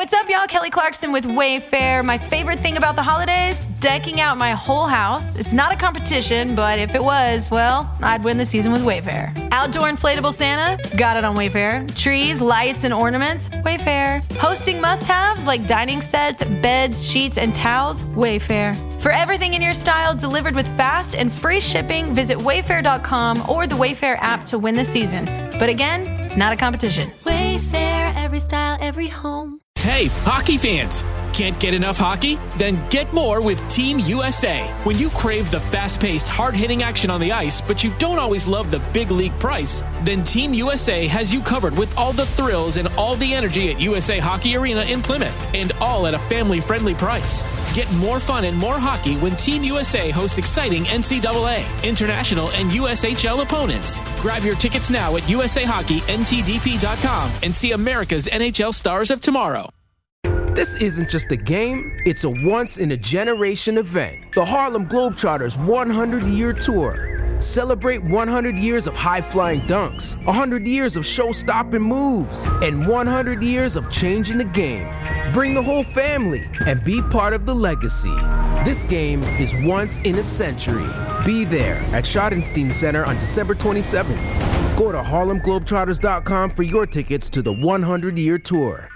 What's up, y'all? Kelly Clarkson with Wayfair. My favorite thing about the holidays? Decking out my whole house. It's not a competition, but if it was, well, I'd win the season with Wayfair. Outdoor inflatable Santa? Got it on Wayfair. Trees, lights, and ornaments? Wayfair. Hosting must-haves like dining sets, beds, sheets, and towels? Wayfair. For everything in your style delivered with fast and free shipping, visit wayfair.com or the Wayfair app to win the season. But again, it's not a competition. Wayfair, every style, every home. Hey, hockey fans! Can't get enough hockey? Then get more with Team USA. When you crave the fast-paced, hard-hitting action on the ice, but you don't always love the big league price, then Team USA has you covered with all the thrills and all the energy at USA Hockey Arena in Plymouth, and all at a family-friendly price. Get more fun and more hockey when Team USA hosts exciting NCAA, international, and USHL opponents. Grab your tickets now at USAHockeyNTDP.com and see America's NHL stars of tomorrow. This isn't just a game, it's a once-in-a-generation event. The Harlem Globetrotters 100-year tour. Celebrate 100 years of high-flying dunks, 100 years of show-stopping moves, and 100 years of changing the game. Bring the whole family and be part of the legacy. This game is once in a century. Be there at Schottenstein Center on December 27th. Go to HarlemGlobetrotters.com for your tickets to the 100-year tour.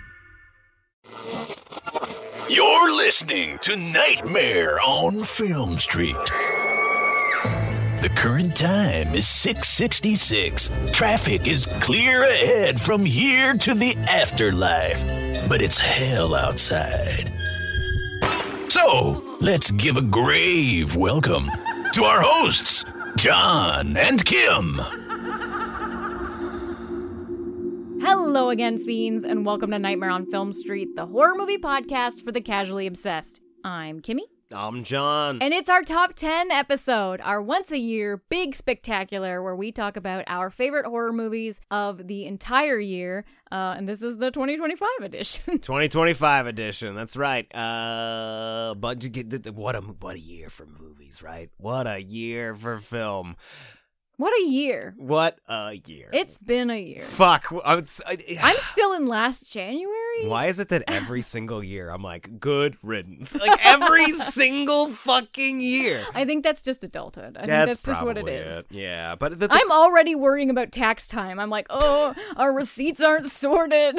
You're listening to Nightmare on Film Street. The current time is 6:66. Traffic is clear ahead from here to the afterlife, but it's hell outside. So, let's give a grave welcome to our hosts, John and Kim. Hello again, fiends, and welcome to Nightmare on Film Street, the horror movie podcast for the casually obsessed. I'm Kimmy. I'm John. And it's our top 10 episode, our once-a-year big spectacular where we talk about our favorite horror movies of the entire year. And this is the 2025 edition. 2025 edition, that's right. But you get what a year for movies, right? What a year for film. What a year. What a year. It's been a year. Fuck. I'm still in last January. Why is it that every single year I'm like, good riddance? Like every single fucking year. I think that's just adulthood. I think that's just what it is. Yeah, but I'm already worrying about tax time. I'm like, oh, our receipts aren't sorted.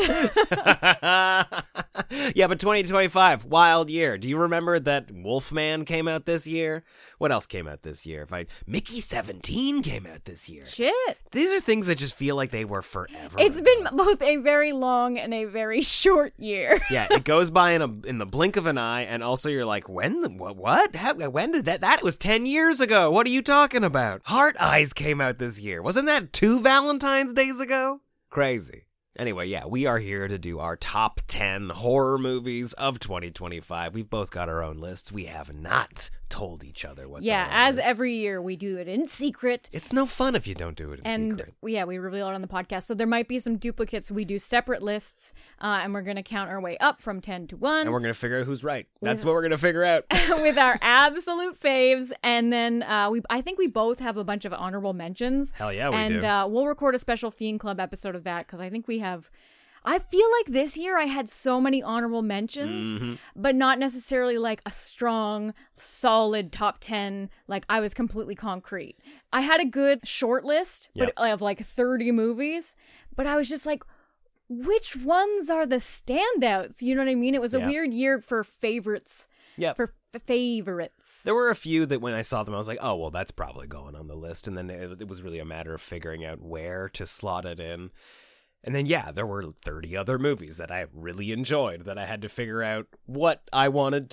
Yeah, but 2025, wild year. Do you remember that Wolfman came out this year? What else came out this year? Mickey 17 came out this year. Shit. These are things that just feel like they were forever. It's been both a very long and a very short year. Yeah, it goes by in the blink of an eye, and also you're like, what? When did that was 10 years ago. What are you talking about? Heart Eyes came out this year. Wasn't that 2 Valentine's Days ago? Crazy. Anyway, yeah, we are here to do our top 10 horror movies of 2025. We've both got our own lists. We have not told each other what's on our as lists. every year we do it in secret. It's no fun if you don't do it in secret. And we reveal it on the podcast. So there might be some duplicates. We do separate lists, and we're going to count our way up from 10 to 1. And we're going to figure out who's right. That's what we're going to figure out. With our absolute faves. And then I think we both have a bunch of honorable mentions. Hell yeah, we do. And we'll record a special Fiend Club episode of that because I think we have... I feel like this year I had so many honorable mentions, but not necessarily like a strong, solid top 10. Like I was completely concrete. I had a good short list of like 30 movies, but I was just like, which ones are the standouts? You know what I mean? It was a weird year for favorites. Yeah. For favorites. There were a few that when I saw them, I was like, oh, well, that's probably going on the list. And then it was really a matter of figuring out where to slot it in. And then, there were 30 other movies that I really enjoyed that I had to figure out what I wanted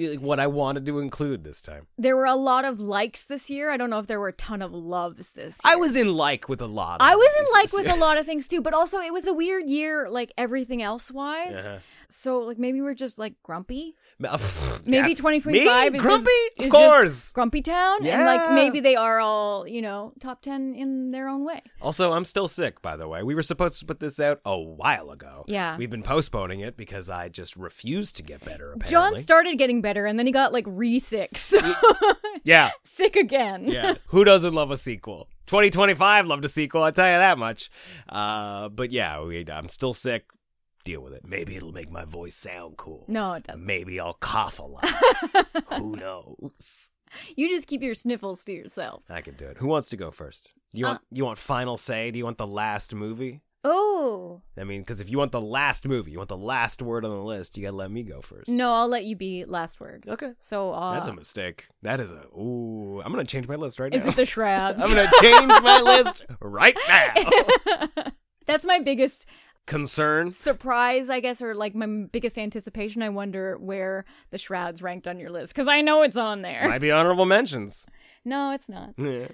to include this time. There were a lot of likes this year. I don't know if there were a ton of loves this year. I was in like with a lot of I was in like with a lot of things too, but also it was a weird year, like everything else-wise. Uh-huh. So, like, maybe we're just, like, grumpy. Maybe 2025 is grumpy? Of course. Just Grumpy Town. Yeah. And, like, maybe they are all, top 10 in their own way. Also, I'm still sick, by the way. We were supposed to put this out a while ago. Yeah. We've been postponing it because I just refused to get better, apparently. John started getting better, and then he got, like, re-sick. So yeah. Sick again. Yeah. Who doesn't love a sequel? 2025 loved a sequel, I'll tell you that much. But, yeah, I'm still sick. Deal with it. Maybe it'll make my voice sound cool. No, it doesn't. Maybe I'll cough a lot. Who knows? You just keep your sniffles to yourself. I can do it. Who wants to go first? You want final say? Do you want the last movie? Oh. I mean, because if you want the last movie, you want the last word on the list, you gotta let me go first. No, I'll let you be last word. Okay. So, that's a mistake. That is I'm gonna change my list right now. Is it the Shrouds? I'm gonna change my list right now. That's my biggest concern. Surprise, I guess, or like my biggest anticipation. I wonder where the Shrouds ranked on your list, because I know it's on there. Might be honorable mentions. No, it's not. Yeah.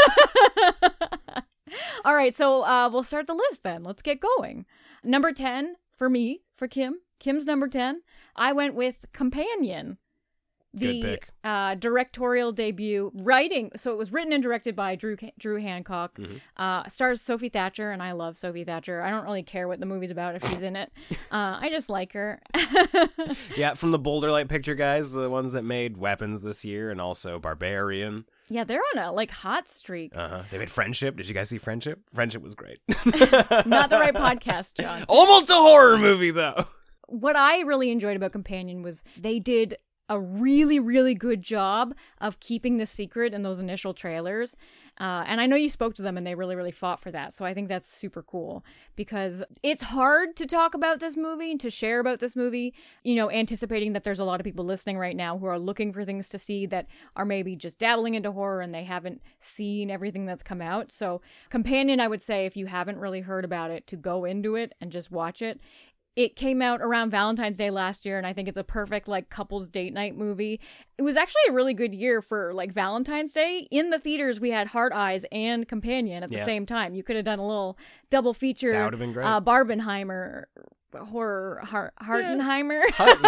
All right, so we'll start the list then. Let's get going. Number 10 for me, for Kim. Kim's number 10. I went with Companion. The directorial debut, writing. So it was written and directed by Drew Hancock. Mm-hmm. Stars Sophie Thatcher, and I love Sophie Thatcher. I don't really care what the movie's about if she's in it. I just like her. Yeah, from the Boulder Light Picture guys, the ones that made Weapons this year, and also Barbarian. Yeah, they're on a hot streak. They made Friendship. Did you guys see Friendship? Friendship was great. Not the right podcast, John. Almost a horror movie, though. What I really enjoyed about Companion was they did a really, really good job of keeping the secret in those initial trailers. And I know you spoke to them and they really, really fought for that. So I think that's super cool because it's hard to talk about this movie and to share about this movie, anticipating that there's a lot of people listening right now who are looking for things to see that are maybe just dabbling into horror and they haven't seen everything that's come out. So Companion, I would say, if you haven't really heard about it, to go into it and just watch it. It came out around Valentine's Day last year, and I think it's a perfect, couples date night movie. It was actually a really good year for, Valentine's Day. In the theaters, we had Heart Eyes and Companion at the same time. You could have done a little double feature. That would have been great. Barbenheimer horror, Hartenheimer.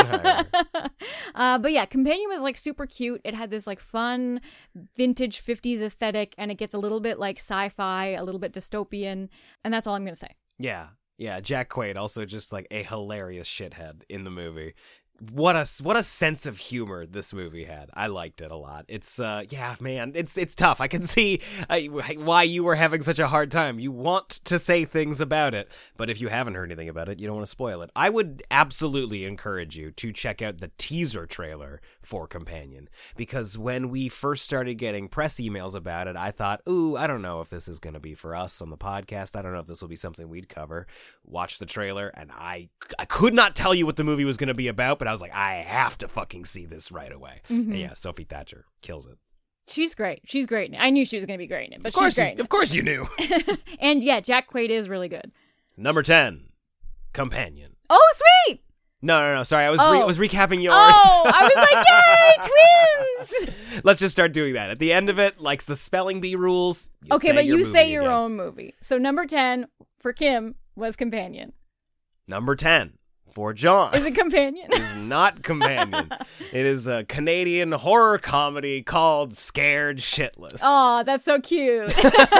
But yeah, Companion was, super cute. It had this, fun vintage 50s aesthetic, and it gets a little bit, sci-fi, a little bit dystopian, and that's all I'm going to say. Yeah. Yeah, Jack Quaid, also just a hilarious shithead in the movie. What a sense of humor this movie had. I liked it a lot. It's it's tough. I can see why you were having such a hard time. You want to say things about it, but if you haven't heard anything about it, you don't want to spoil it. I would absolutely encourage you to check out the teaser trailer for Companion, because when we first started getting press emails about it, I thought, I don't know if this is going to be for us on the podcast. I don't know if this will be something we'd cover. Watch the trailer, and I could not tell you what the movie was going to be about, but I was like, I have to fucking see this right away. Mm-hmm. And yeah, Sophie Thatcher kills it. She's great. She's great. I knew she was going to be great in it, but she's great. Of course you knew. And yeah, Jack Quaid is really good. Number 10, Companion. Oh, sweet! No. Sorry, I was recapping yours. Oh, I was like, yay, twins! Let's just start doing that. At the end of it, like the spelling bee rules. Okay, but you say your own movie. So number 10 for Kim was Companion. Number 10 for John. Is it Companion? It is not Companion. It is a Canadian horror comedy called Scared Shitless. Oh, that's so cute.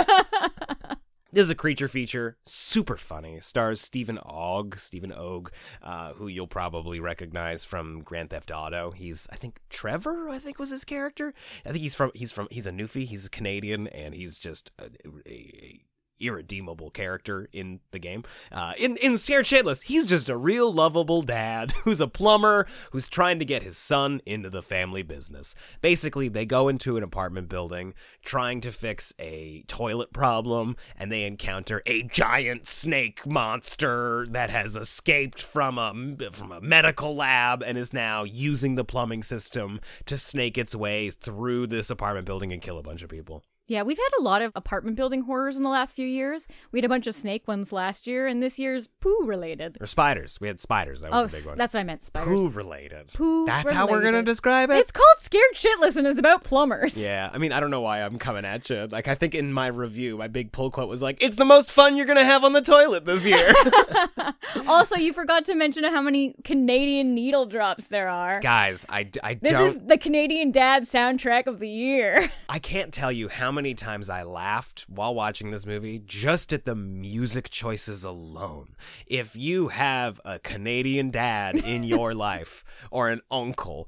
This is a creature feature, super funny. Stars Stephen Ogg, who you'll probably recognize from Grand Theft Auto. He's, I think, Trevor, was his character. I think he's a Newfie. He's a Canadian, and he's just a irredeemable character in the game. In Scared Shitless, he's just a real lovable dad who's a plumber who's trying to get his son into the family business. Basically, they go into an apartment building trying to fix a toilet problem, and they encounter a giant snake monster that has escaped from a medical lab and is now using the plumbing system to snake its way through this apartment building and kill a bunch of people. Yeah, we've had a lot of apartment building horrors in the last few years. We had a bunch of snake ones last year, and this year's poo-related. Or spiders. We had spiders. That was the big one. That's what I meant, spiders. Poo-related. That's how we're going to describe it? It's called Scared Shitless, and it's about plumbers. Yeah, I mean, I don't know why I'm coming at you. I think in my review, my big pull quote was it's the most fun you're going to have on the toilet this year. Also, you forgot to mention how many Canadian needle drops there are. Guys, I don't... This is the Canadian Dad soundtrack of the year. I can't tell you how many many times I laughed while watching this movie just at the music choices alone. If you have a Canadian dad in your life or an uncle,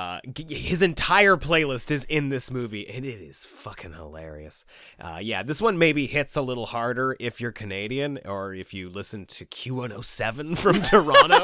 his entire playlist is in this movie, and it is fucking hilarious. Yeah, this one maybe hits a little harder if you're Canadian or if you listen to Q107 from Toronto.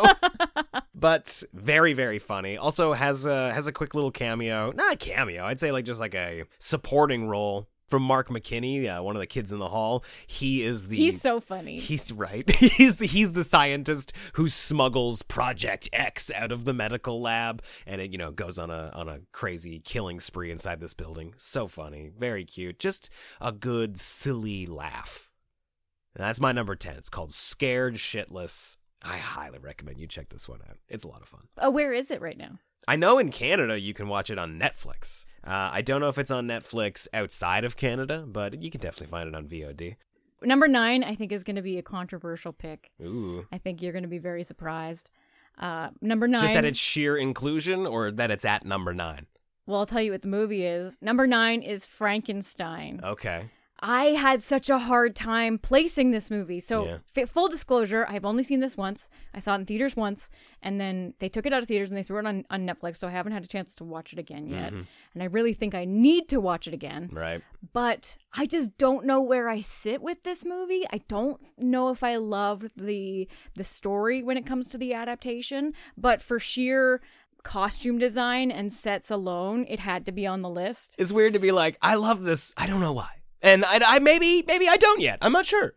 But very, very funny. Also has a quick little cameo. Not a cameo. I'd say like just like a supporting role from Mark McKinney, one of the kids in the hall. He's so funny. He's right. He's the scientist who smuggles Project X out of the medical lab, and it goes on a crazy killing spree inside this building. So funny, very cute, just a good silly laugh. And that's my number 10. It's called Scared Shitless. I highly recommend you check this one out. It's a lot of fun. Oh, where is it right now? I know in Canada you can watch it on Netflix. I don't know if it's on Netflix outside of Canada, but you can definitely find it on VOD. Number 9, I think, is going to be a controversial pick. Ooh. I think you're going to be very surprised. Number 9. Just that it's sheer inclusion or that it's at number 9? Well, I'll tell you what the movie is. Number 9 is Frankenstein. Okay. I had such a hard time placing this movie. So, full disclosure, I've only seen this once. I saw it in theaters once, and then they took it out of theaters and they threw it on Netflix, so I haven't had a chance to watch it again yet. Mm-hmm. And I really think I need to watch it again. Right. But I just don't know where I sit with this movie. I don't know if I love the story when it comes to the adaptation, but for sheer costume design and sets alone, it had to be on the list. It's weird to be like, I love this. I don't know why. And I maybe I don't yet. I'm not sure.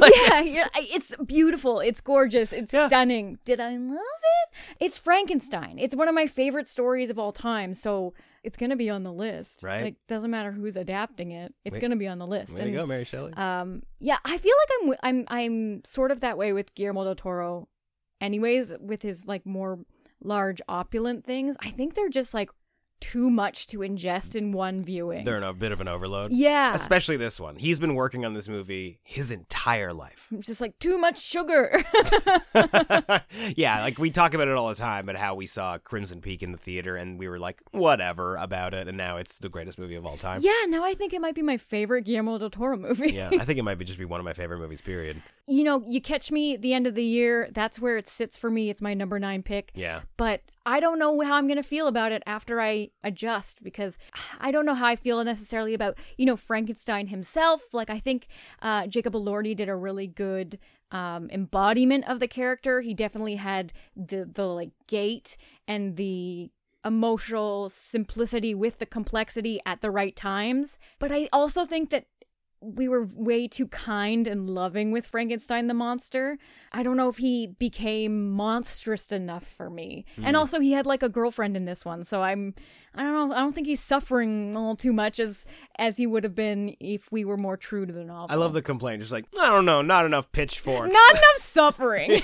It's beautiful. It's gorgeous. It's stunning. Did I love it? It's Frankenstein. It's one of my favorite stories of all time. So it's going to be on the list. Right. Like, doesn't matter who's adapting it. It's going to be on the list. There you go, Mary Shelley. Yeah, I feel like I'm sort of that way with Guillermo del Toro anyways, with his like more large opulent things. I think they're just like too much to ingest in one viewing. They're in a bit of an overload. Yeah. Especially this one. He's been working on this movie his entire life. Just like too much sugar. Yeah, like we talk about it all the time, but how we saw Crimson Peak in the theater and we were like, whatever about it, and now it's the greatest movie of all time. Yeah, now I think it might be my favorite Guillermo del Toro movie. Yeah, I think it might just be one of my favorite movies, period. You catch me at the end of the year, that's where it sits for me. It's my number 9 pick. Yeah. But I don't know how I'm going to feel about it after I adjust, because I don't know how I feel necessarily about, Frankenstein himself. Like, I think Jacob Elordi did a really good embodiment of the character. He definitely had the like gait and the emotional simplicity with the complexity at the right times. But I also think that we were way too kind and loving with Frankenstein the monster. I don't know if he became monstrous enough for me. And also he had like a girlfriend in this one, so I don't know, I don't think he's suffering all too much as he would have been if we were more true to the novel. I love the complaint, just like, I don't know, not enough pitchforks. Not enough suffering.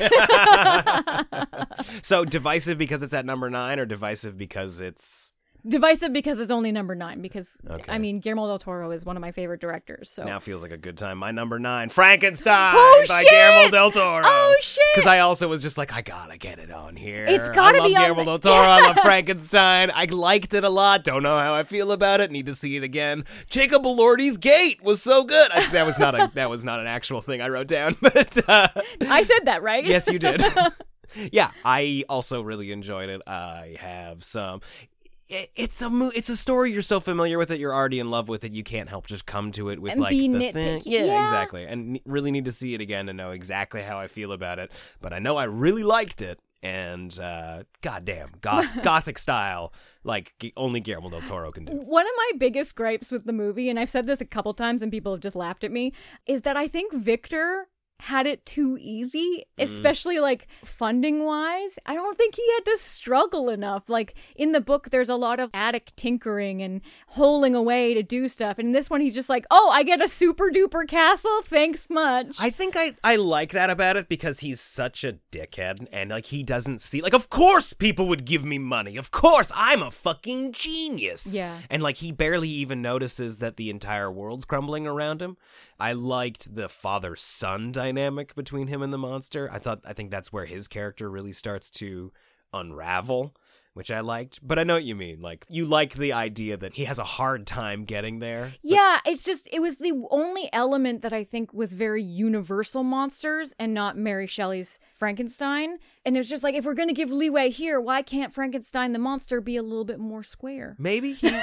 So divisive because it's at number 9, or divisive because it's... Divisive because it's only number 9, because, okay. I mean, Guillermo del Toro is one of my favorite directors, so... Now feels like a good time. My number 9, Frankenstein by shit! Guillermo del Toro. Oh, shit! Because I also was just like, I gotta get it on here. It's gotta be on... I love Guillermo del Toro. I love Frankenstein. I liked it a lot. Don't know how I feel about it. Need to see it again. Jacob Elordi's Gate was so good. That was not an actual thing I wrote down, but... I said that, right? Yes, you did. Yeah, I also really enjoyed it. I have some... It's a story, you're so familiar with it, you're already in love with it, you can't help just come to it with and like be the nitpicky. thing. Yeah, exactly. And really need to see it again to know exactly how I feel about it. But I know I really liked it, and goddamn, gothic style, like only Guillermo del Toro can do. One of my biggest gripes with the movie, and I've said this a couple times and people have just laughed at me, is that I think Victor had it too easy, especially like funding wise. I don't think he had to struggle enough. Like in the book, there's a lot of attic tinkering and holing away to do stuff. And in this one, he's just like, oh, I get a super duper castle. Thanks much. I think I like that about it because he's such a dickhead and like he doesn't see, like, of course people would give me money. Of course, I'm a fucking genius. Yeah. And like he barely even notices that the entire world's crumbling around him. I liked the father-son dynamic between him and the monster. I think that's where his character really starts to unravel, which I liked. But I know what you mean. Like, you like the idea that he has a hard time getting there. Yeah, it's just, it was the only element that I think was very Universal monsters and not Mary Shelley's Frankenstein. And it was just like, if we're going to give leeway here, why can't Frankenstein the monster be a little bit more square? Maybe he...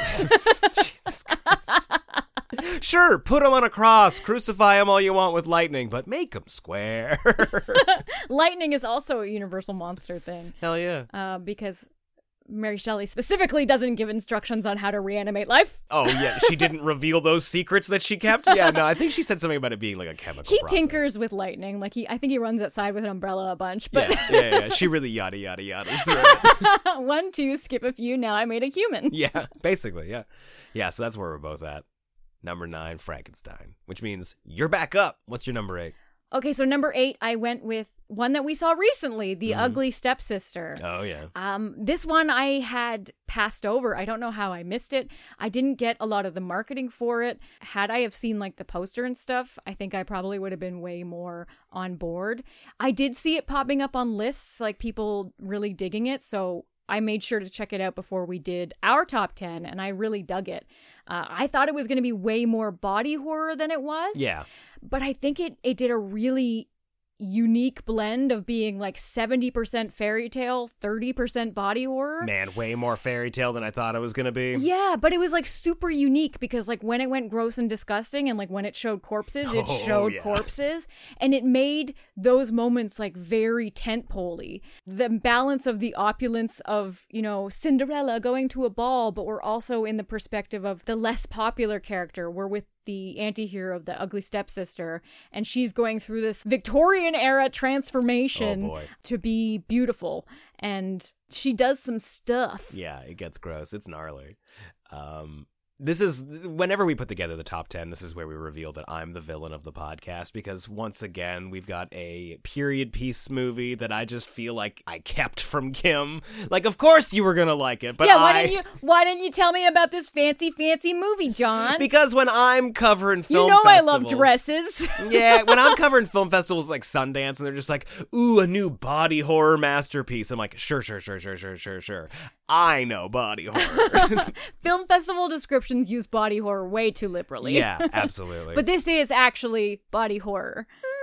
Jesus Christ. Sure, put him on a cross, crucify him all you want with lightning, but make him square. Lightning is also a Universal monster thing. Hell yeah. Because Mary Shelley specifically doesn't give instructions on how to reanimate life. Oh, yeah, she didn't reveal those secrets that she kept? Yeah, no, I think she said something about it being like a chemical He process. tinkers with lightning. Like, I think he runs outside with an umbrella a bunch. But Yeah. She really yada through it. 1, 2, skip a few, now I made a human. Yeah, basically, yeah. Yeah, so that's where we're both at. Number 9, Frankenstein, which means you're back up. What's your number 8? Okay, so number 8, I went with one that we saw recently, The Ugly Stepsister. Oh, yeah. This one I had passed over. I don't know how I missed it. I didn't get a lot of the marketing for it. Had I have seen like the poster and stuff, I think I probably would have been way more on board. I did see it popping up on lists, like people really digging it, so I made sure to check it out before we did our top 10, and I really dug it. I thought it was going to be way more body horror than it was. Yeah. But I think it did a really unique blend of being like 70% fairy tale, 30% body horror. Man, way more fairy tale than I thought it was going to be. Yeah, but it was like super unique because like when it went gross and disgusting and like when it showed corpses, it showed corpses. And it made those moments like very tent-pole-y. The balance of the opulence of, you know, Cinderella going to a ball, but we're also in the perspective of the less popular character. We're with the anti-hero of the Ugly Stepsister, and she's going through this Victorian era transformation to be beautiful, and she does some stuff. Yeah, it gets gross. It's gnarly. This is, whenever we put together the top 10, this is where we reveal that I'm the villain of the podcast, because once again, we've got a period piece movie that I just feel like I kept from Kim. Like, of course you were gonna like it, but yeah, why didn't you tell me about this fancy movie, John? Because when I'm covering film festivals... festivals... I love dresses. Yeah, when I'm covering film festivals like Sundance, and they're just like, ooh, a new body horror masterpiece, I'm like, sure. I know body horror. Film festival descriptions use body horror way too liberally. Yeah, absolutely. But this is actually body horror.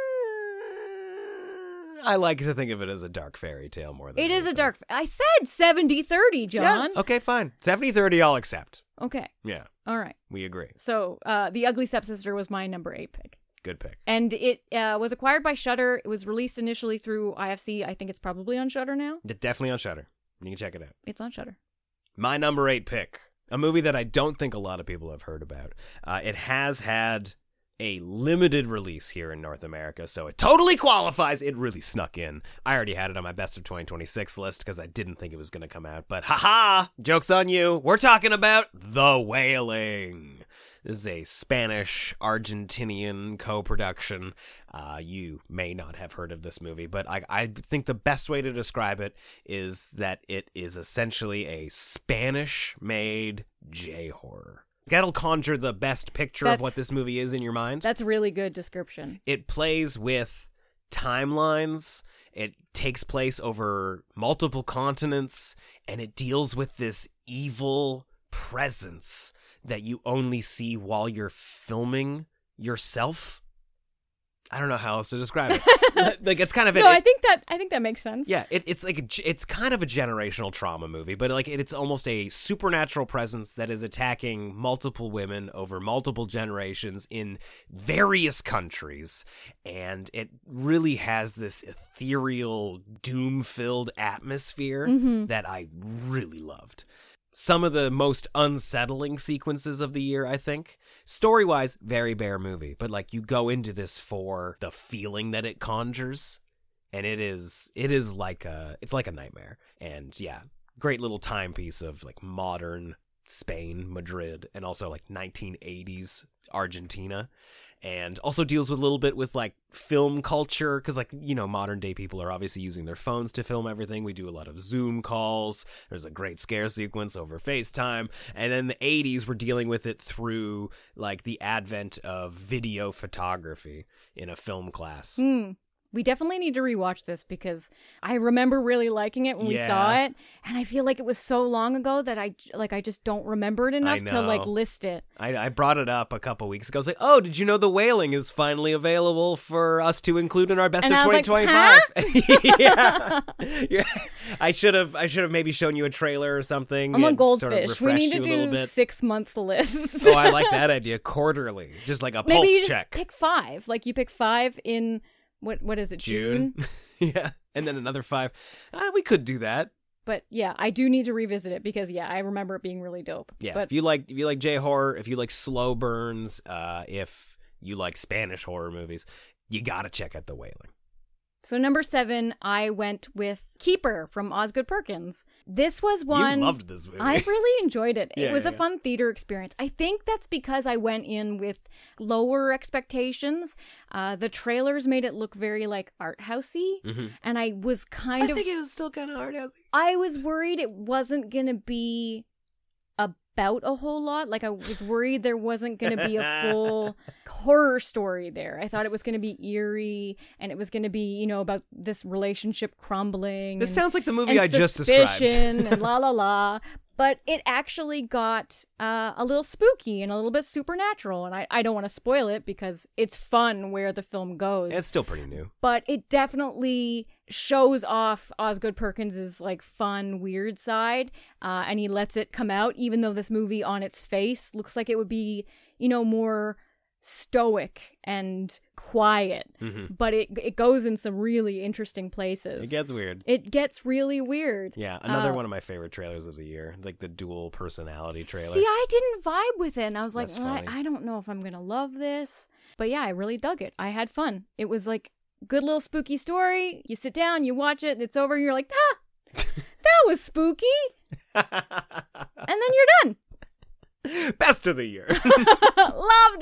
I like to think of it as a dark fairy tale more than it anything. is a dark... I said 70-30, John. Yeah, okay, fine. 70-30 I'll accept. Okay. Yeah. All right. We agree. So, The Ugly Stepsister was my number 8 pick. Good pick. And it was acquired by Shudder. It was released initially through IFC. I think it's probably on Shudder now. It's definitely on Shudder. You can check it out. It's on Shudder. My number 8 pick, a movie that I don't think a lot of people have heard about. It has had a limited release here in North America, so it totally qualifies. It really snuck in. I already had it on my Best of 2026 list because I didn't think it was going to come out, but haha, joke's on you. We're talking about The Wailing. This is a Spanish-Argentinian co-production. You may not have heard of this movie, but I think the best way to describe it is that it is essentially a Spanish-made J-horror. That'll conjure the best picture of what this movie is in your mind. That's a really good description. It plays with timelines. It takes place over multiple continents, and it deals with this evil presence that you only see while you're filming yourself. I don't know how else to describe it. Like, it's kind of I think that makes sense. Yeah, it's like it's kind of a generational trauma movie, but like it's almost a supernatural presence that is attacking multiple women over multiple generations in various countries, and it really has this ethereal, doom-filled atmosphere that I really loved. Some of the most unsettling sequences of the year, I think. Story-wise, very bare movie, but like you go into this for the feeling that it conjures, and it's like a nightmare. And yeah, great little timepiece of like modern Spain, Madrid, and also like 1980s Argentina. And also deals with a little bit with like film culture, because like, you know, modern day people are obviously using their phones to film everything. We do a lot of Zoom calls. There's a great scare sequence over FaceTime. And then the 80s, we're dealing with it through like the advent of video photography in a film class. We definitely need to rewatch this because I remember really liking it when we saw it, and I feel like it was so long ago that I just don't remember it enough to like list it. I brought it up a couple weeks ago. I was like, "Oh, did you know The Wailing is finally available for us to include in our best and of 2025?" Like, yeah. I should have maybe shown you a trailer or something. I'm on Goldfish. Sort of We need to do do 6 months list. Oh, I like that idea. Quarterly, just like a Maybe pulse you just check. pick 5. Like you pick 5 in what is it? June? Yeah, and then another 5. We could do that. But yeah, I do need to revisit it because I remember it being really dope. Yeah, but if you like J-horror, if you like slow burns, if you like Spanish horror movies, you gotta check out The Wailing. So number 7, I went with Keeper from Osgood Perkins. This was one... You loved this movie. I really enjoyed it. Yeah, It was yeah, a fun theater experience. I think that's because I went in with lower expectations. The trailers made it look very like art housey, and I was I think it was still kind of art housey. I was worried it wasn't going to be about a whole lot. Like I was worried there wasn't going to be a full horror story there. I thought it was going to be eerie and it was going to be, about this relationship crumbling. This and, sounds like the movie and I just described. suspicion and la la la. But it actually got a little spooky and a little bit supernatural. And I don't want to spoil it because it's fun where the film goes. It's still pretty new. But it definitely shows off Osgood Perkins' like fun, weird side. And he lets it come out, even though this movie on its face looks like it would be, more stoic and quiet. But it goes in some really interesting places. It gets weird. It gets really weird. Yeah, another one of my favorite trailers of the year, like the dual personality trailer. See, I didn't vibe with it, and I was like, That's funny. I don't know if I'm gonna love this. But yeah, I really dug it. I had fun. It was like good little spooky story. You sit down, you watch it, and it's over, and you're like, that was spooky. And then you're done. Best of the year. Loved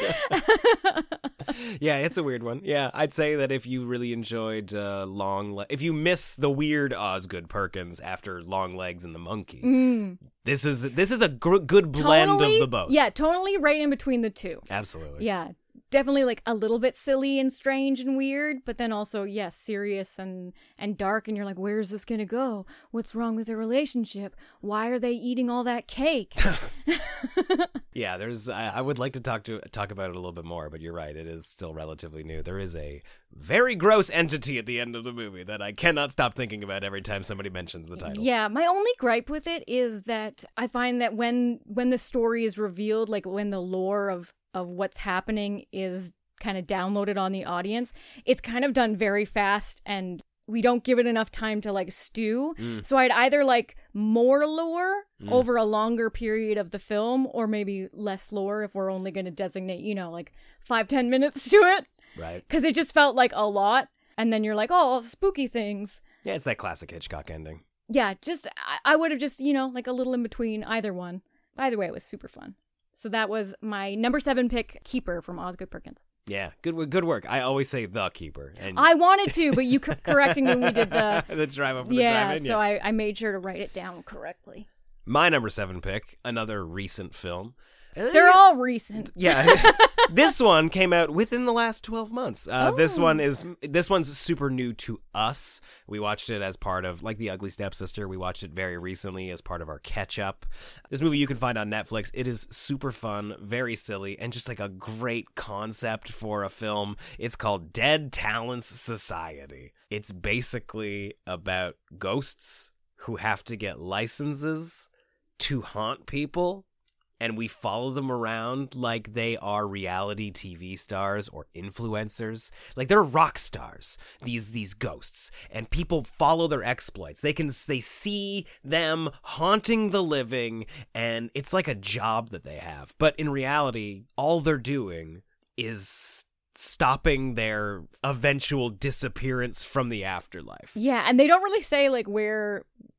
it. Yeah, it's a weird one. Yeah, I'd say that if you really enjoyed if you miss the weird Osgood Perkins after Long Legs and the Monkey, this is a good blend of the both. Yeah, totally right in between the two. Absolutely. Yeah, definitely like a little bit silly and strange and weird, but then also, yes, serious and dark. And you're like, where's this gonna go? What's wrong with the relationship? Why are they eating all that cake? Yeah, I would like to talk about it a little bit more, but you're right, it is still relatively new. There is a very gross entity at the end of the movie that I cannot stop thinking about every time somebody mentions the title. Yeah, my only gripe with it is that I find that when the story is revealed, like when the lore of what's happening is kind of downloaded on the audience, it's kind of done very fast and we don't give it enough time to like stew. So I'd either like more lore over a longer period of the film or maybe less lore if we're only going to designate, like 5-10 minutes to it. Right. Because it just felt like a lot. And then you're like, oh, spooky things. Yeah, it's that classic Hitchcock ending. Yeah, just, I would have just, like a little in between either one. Either way, it was super fun. So that was my number 7 pick, Keeper from Osgood Perkins. Yeah, good work. I always say The Keeper. And I wanted to, but you kept correcting me when we did the... the drive up for the drive-in. Yeah, so I made sure to write it down correctly. My number 7 pick, another recent film. They're all recent. Yeah. This one came out within the last 12 months. This one's super new to us. We watched it as part of, like The Ugly Stepsister, we watched it very recently as part of our catch-up. This movie you can find on Netflix. It is super fun, very silly, and just like a great concept for a film. It's called Dead Talents Society. It's basically about ghosts who have to get licenses to haunt people. And we follow them around like they are reality TV stars or influencers. Like they're rock stars, these ghosts. And people follow their exploits. They see them haunting the living, and it's like a job that they have. But in reality, all they're doing is stopping their eventual disappearance from the afterlife. Yeah, and they don't really say like where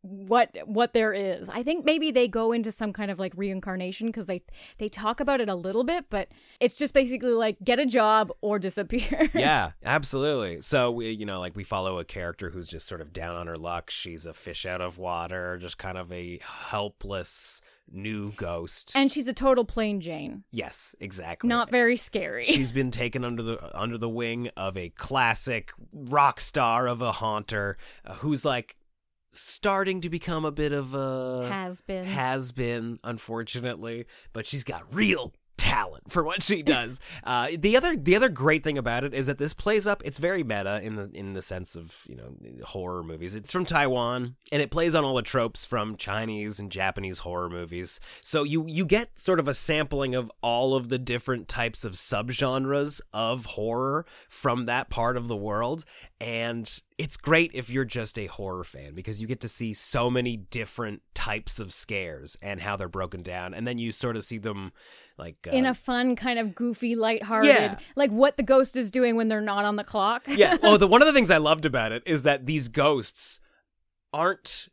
what there is. I think maybe they go into some kind of like reincarnation because they talk about it a little bit, but it's just basically like get a job or disappear. Yeah, absolutely. So we follow a character who's just sort of down on her luck. She's a fish out of water, just kind of a helpless new ghost. And she's a total plain Jane. Yes, exactly. Not very scary. She's been taken under the wing of a classic rock star of a haunter who's like starting to become a bit of a has been, unfortunately, but she's got real talent for what she does. The other great thing about it is that this plays up. It's very meta in the sense of horror movies. It's from Taiwan, and it plays on all the tropes from Chinese and Japanese horror movies. So you get sort of a sampling of all of the different types of subgenres of horror from that part of the world, and it's great if you're just a horror fan because you get to see so many different types of scares and how they're broken down, and then you sort of see them like in a fun kind of goofy, lighthearted, like what the ghost is doing when they're not on the clock. Yeah. Oh, one of the things I loved about it is that these ghosts aren't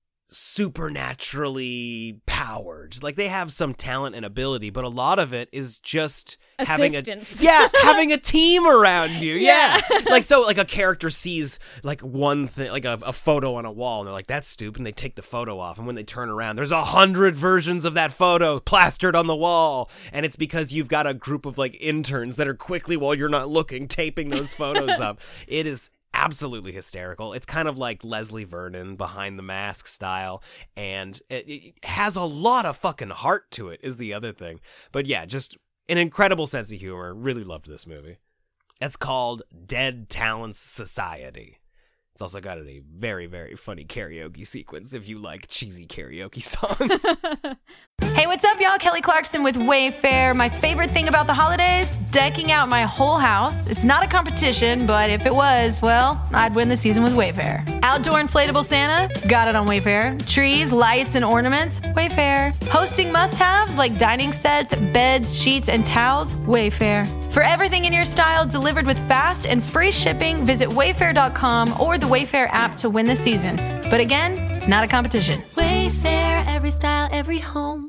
supernaturally powered. Like they have some talent and ability, but a lot of it is just having a team around you. Yeah. Like a character sees like one thing, like a photo on a wall, and they're like, that's stupid, and they take the photo off, and when they turn around, there's 100 versions of that photo plastered on the wall, and it's because you've got a group of like interns that are quickly, while you're not looking, taping those photos up. It is absolutely hysterical. It's kind of like Leslie Vernon Behind the Mask style, and it has a lot of fucking heart to it is the other thing. But yeah, just an incredible sense of humor. Really loved this movie. It's called Dead Talents Society. It's also got a very, very funny karaoke sequence if you like cheesy karaoke songs. Hey, what's up, y'all? Kelly Clarkson with Wayfair. My favorite thing about the holidays? Decking out my whole house. It's not a competition, but if it was, well, I'd win the season with Wayfair. Outdoor inflatable Santa? Got it on Wayfair. Trees, lights, and ornaments? Wayfair. Hosting must-haves like dining sets, beds, sheets, and towels? Wayfair. For everything in your style delivered with fast and free shipping, visit wayfair.com or the Wayfair app to win the season. But again, it's not a competition. Wayfair, every style, every home.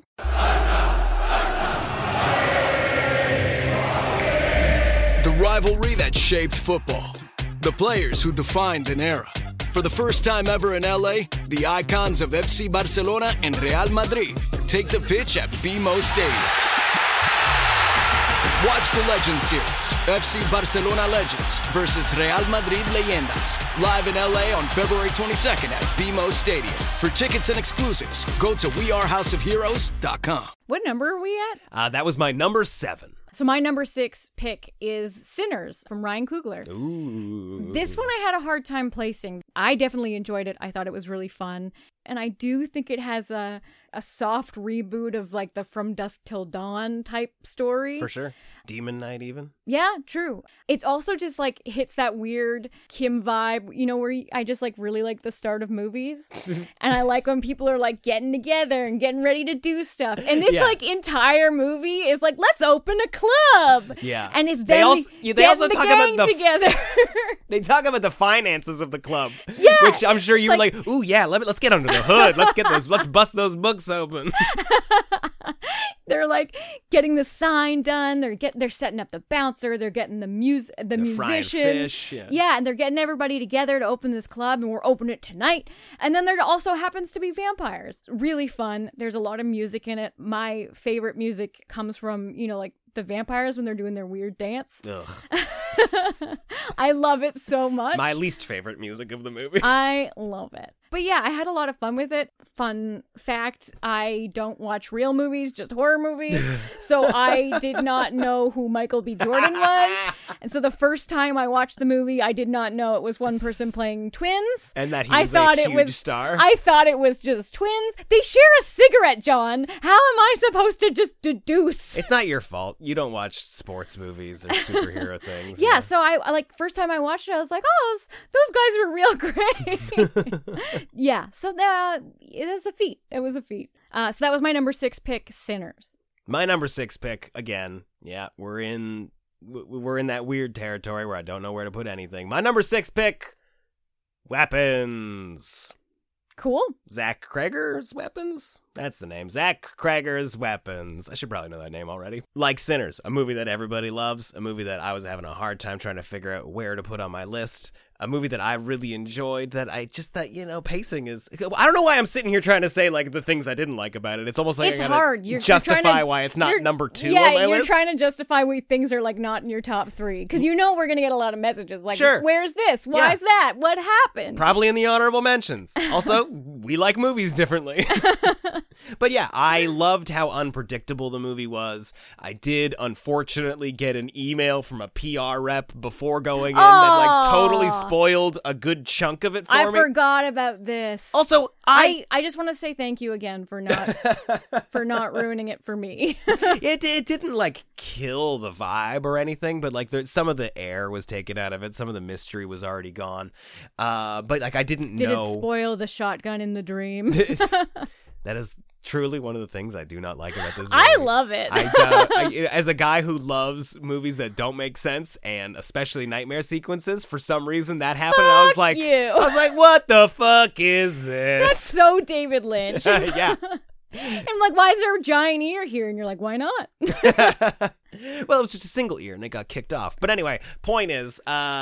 The rivalry that shaped football. The players who defined an era. For the first time ever in LA, the icons of FC Barcelona and Real Madrid take the pitch at BMO Stadium. Watch the Legends Series, FC Barcelona Legends versus Real Madrid Leyendas, live in LA on February 22nd at BMO Stadium. For tickets and exclusives, go to wearehouseofheroes.com. What number are we at? That was my number 7. So my number 6 pick is Sinners from Ryan Coogler. Ooh. This one I had a hard time placing. I definitely enjoyed it. I thought it was really fun. And I do think it has a soft reboot of like the From Dusk Till Dawn type story. For sure. Demon Knight even. Yeah, true. It's also just like hits that weird Kim vibe, where I just like really like the start of movies. And I like when people are like getting together and getting ready to do stuff. And this like entire movie is like, let's open a club. Yeah. And it's them they also the talk gang about together. They talk about the finances of the club. Yeah. Which I'm sure you were like, ooh yeah, let's get under the hood. Let's bust those books open. They're like getting the sign done. They're setting up the bouncer. They're getting the musician. Fish, yeah, and they're getting everybody together to open this club, and we're opening it tonight. And then there also happens to be vampires. Really fun. There's a lot of music in it. My favorite music comes from, like the vampires when they're doing their weird dance. Ugh. I love it so much. My least favorite music of the movie. I love it. But yeah, I had a lot of fun with it. Fun fact, I don't watch real movies, just horror movies. So I did not know who Michael B. Jordan was. And so the first time I watched the movie, I did not know it was one person playing twins. And that he was a huge star. I thought it was just twins. They share a cigarette, John. How am I supposed to just deduce? It's not your fault. You don't watch sports movies or superhero things. Yeah, so I like first time I watched it, I was like, oh, those guys were real great. Yeah, so it was a feat. It was a feat. So that was my number 6 pick, Sinners. My number 6 pick, again, yeah, we're in that weird territory where I don't know where to put anything. My number 6 pick, Weapons. Cool. Zach Cregger's Weapons? That's the name. Zach Cregger's Weapons. I should probably know that name already. Like Sinners, a movie that everybody loves, a movie that I was having a hard time trying to figure out where to put on my list, a movie that I really enjoyed that I just thought, pacing is... I don't know why I'm sitting here trying to say, like, the things I didn't like about it. It's almost like It's I gotta hard. You're justify trying to- why it's not number 2 on yeah, my you're list. trying to justify why things are like not in your top 3 because we're gonna get a lot of messages like, Sure. where's this? Why Yeah. is that? What happened? Probably in the honorable mentions. Also, we like movies differently. But yeah, I loved how unpredictable the movie was. I did, unfortunately, get an email from a PR rep before going in that like totally spoiled a good chunk of it for me. I forgot about this. Also, I just want to say thank you again for not ruining it for me. it didn't like kill the vibe or anything, but like some of the air was taken out of it. Some of the mystery was already gone. But like I didn't Did know. it spoil the shotgun in the dream? That is truly one of the things I do not like about this movie. I love it. As a guy who loves movies that don't make sense, and especially nightmare sequences, for some reason that happened, and I was like, what the fuck is this? That's so David Lynch. Yeah. I'm like, why is there a giant ear here? And you're like, why not? Well, it was just a single ear, and it got kicked off. But anyway, point is,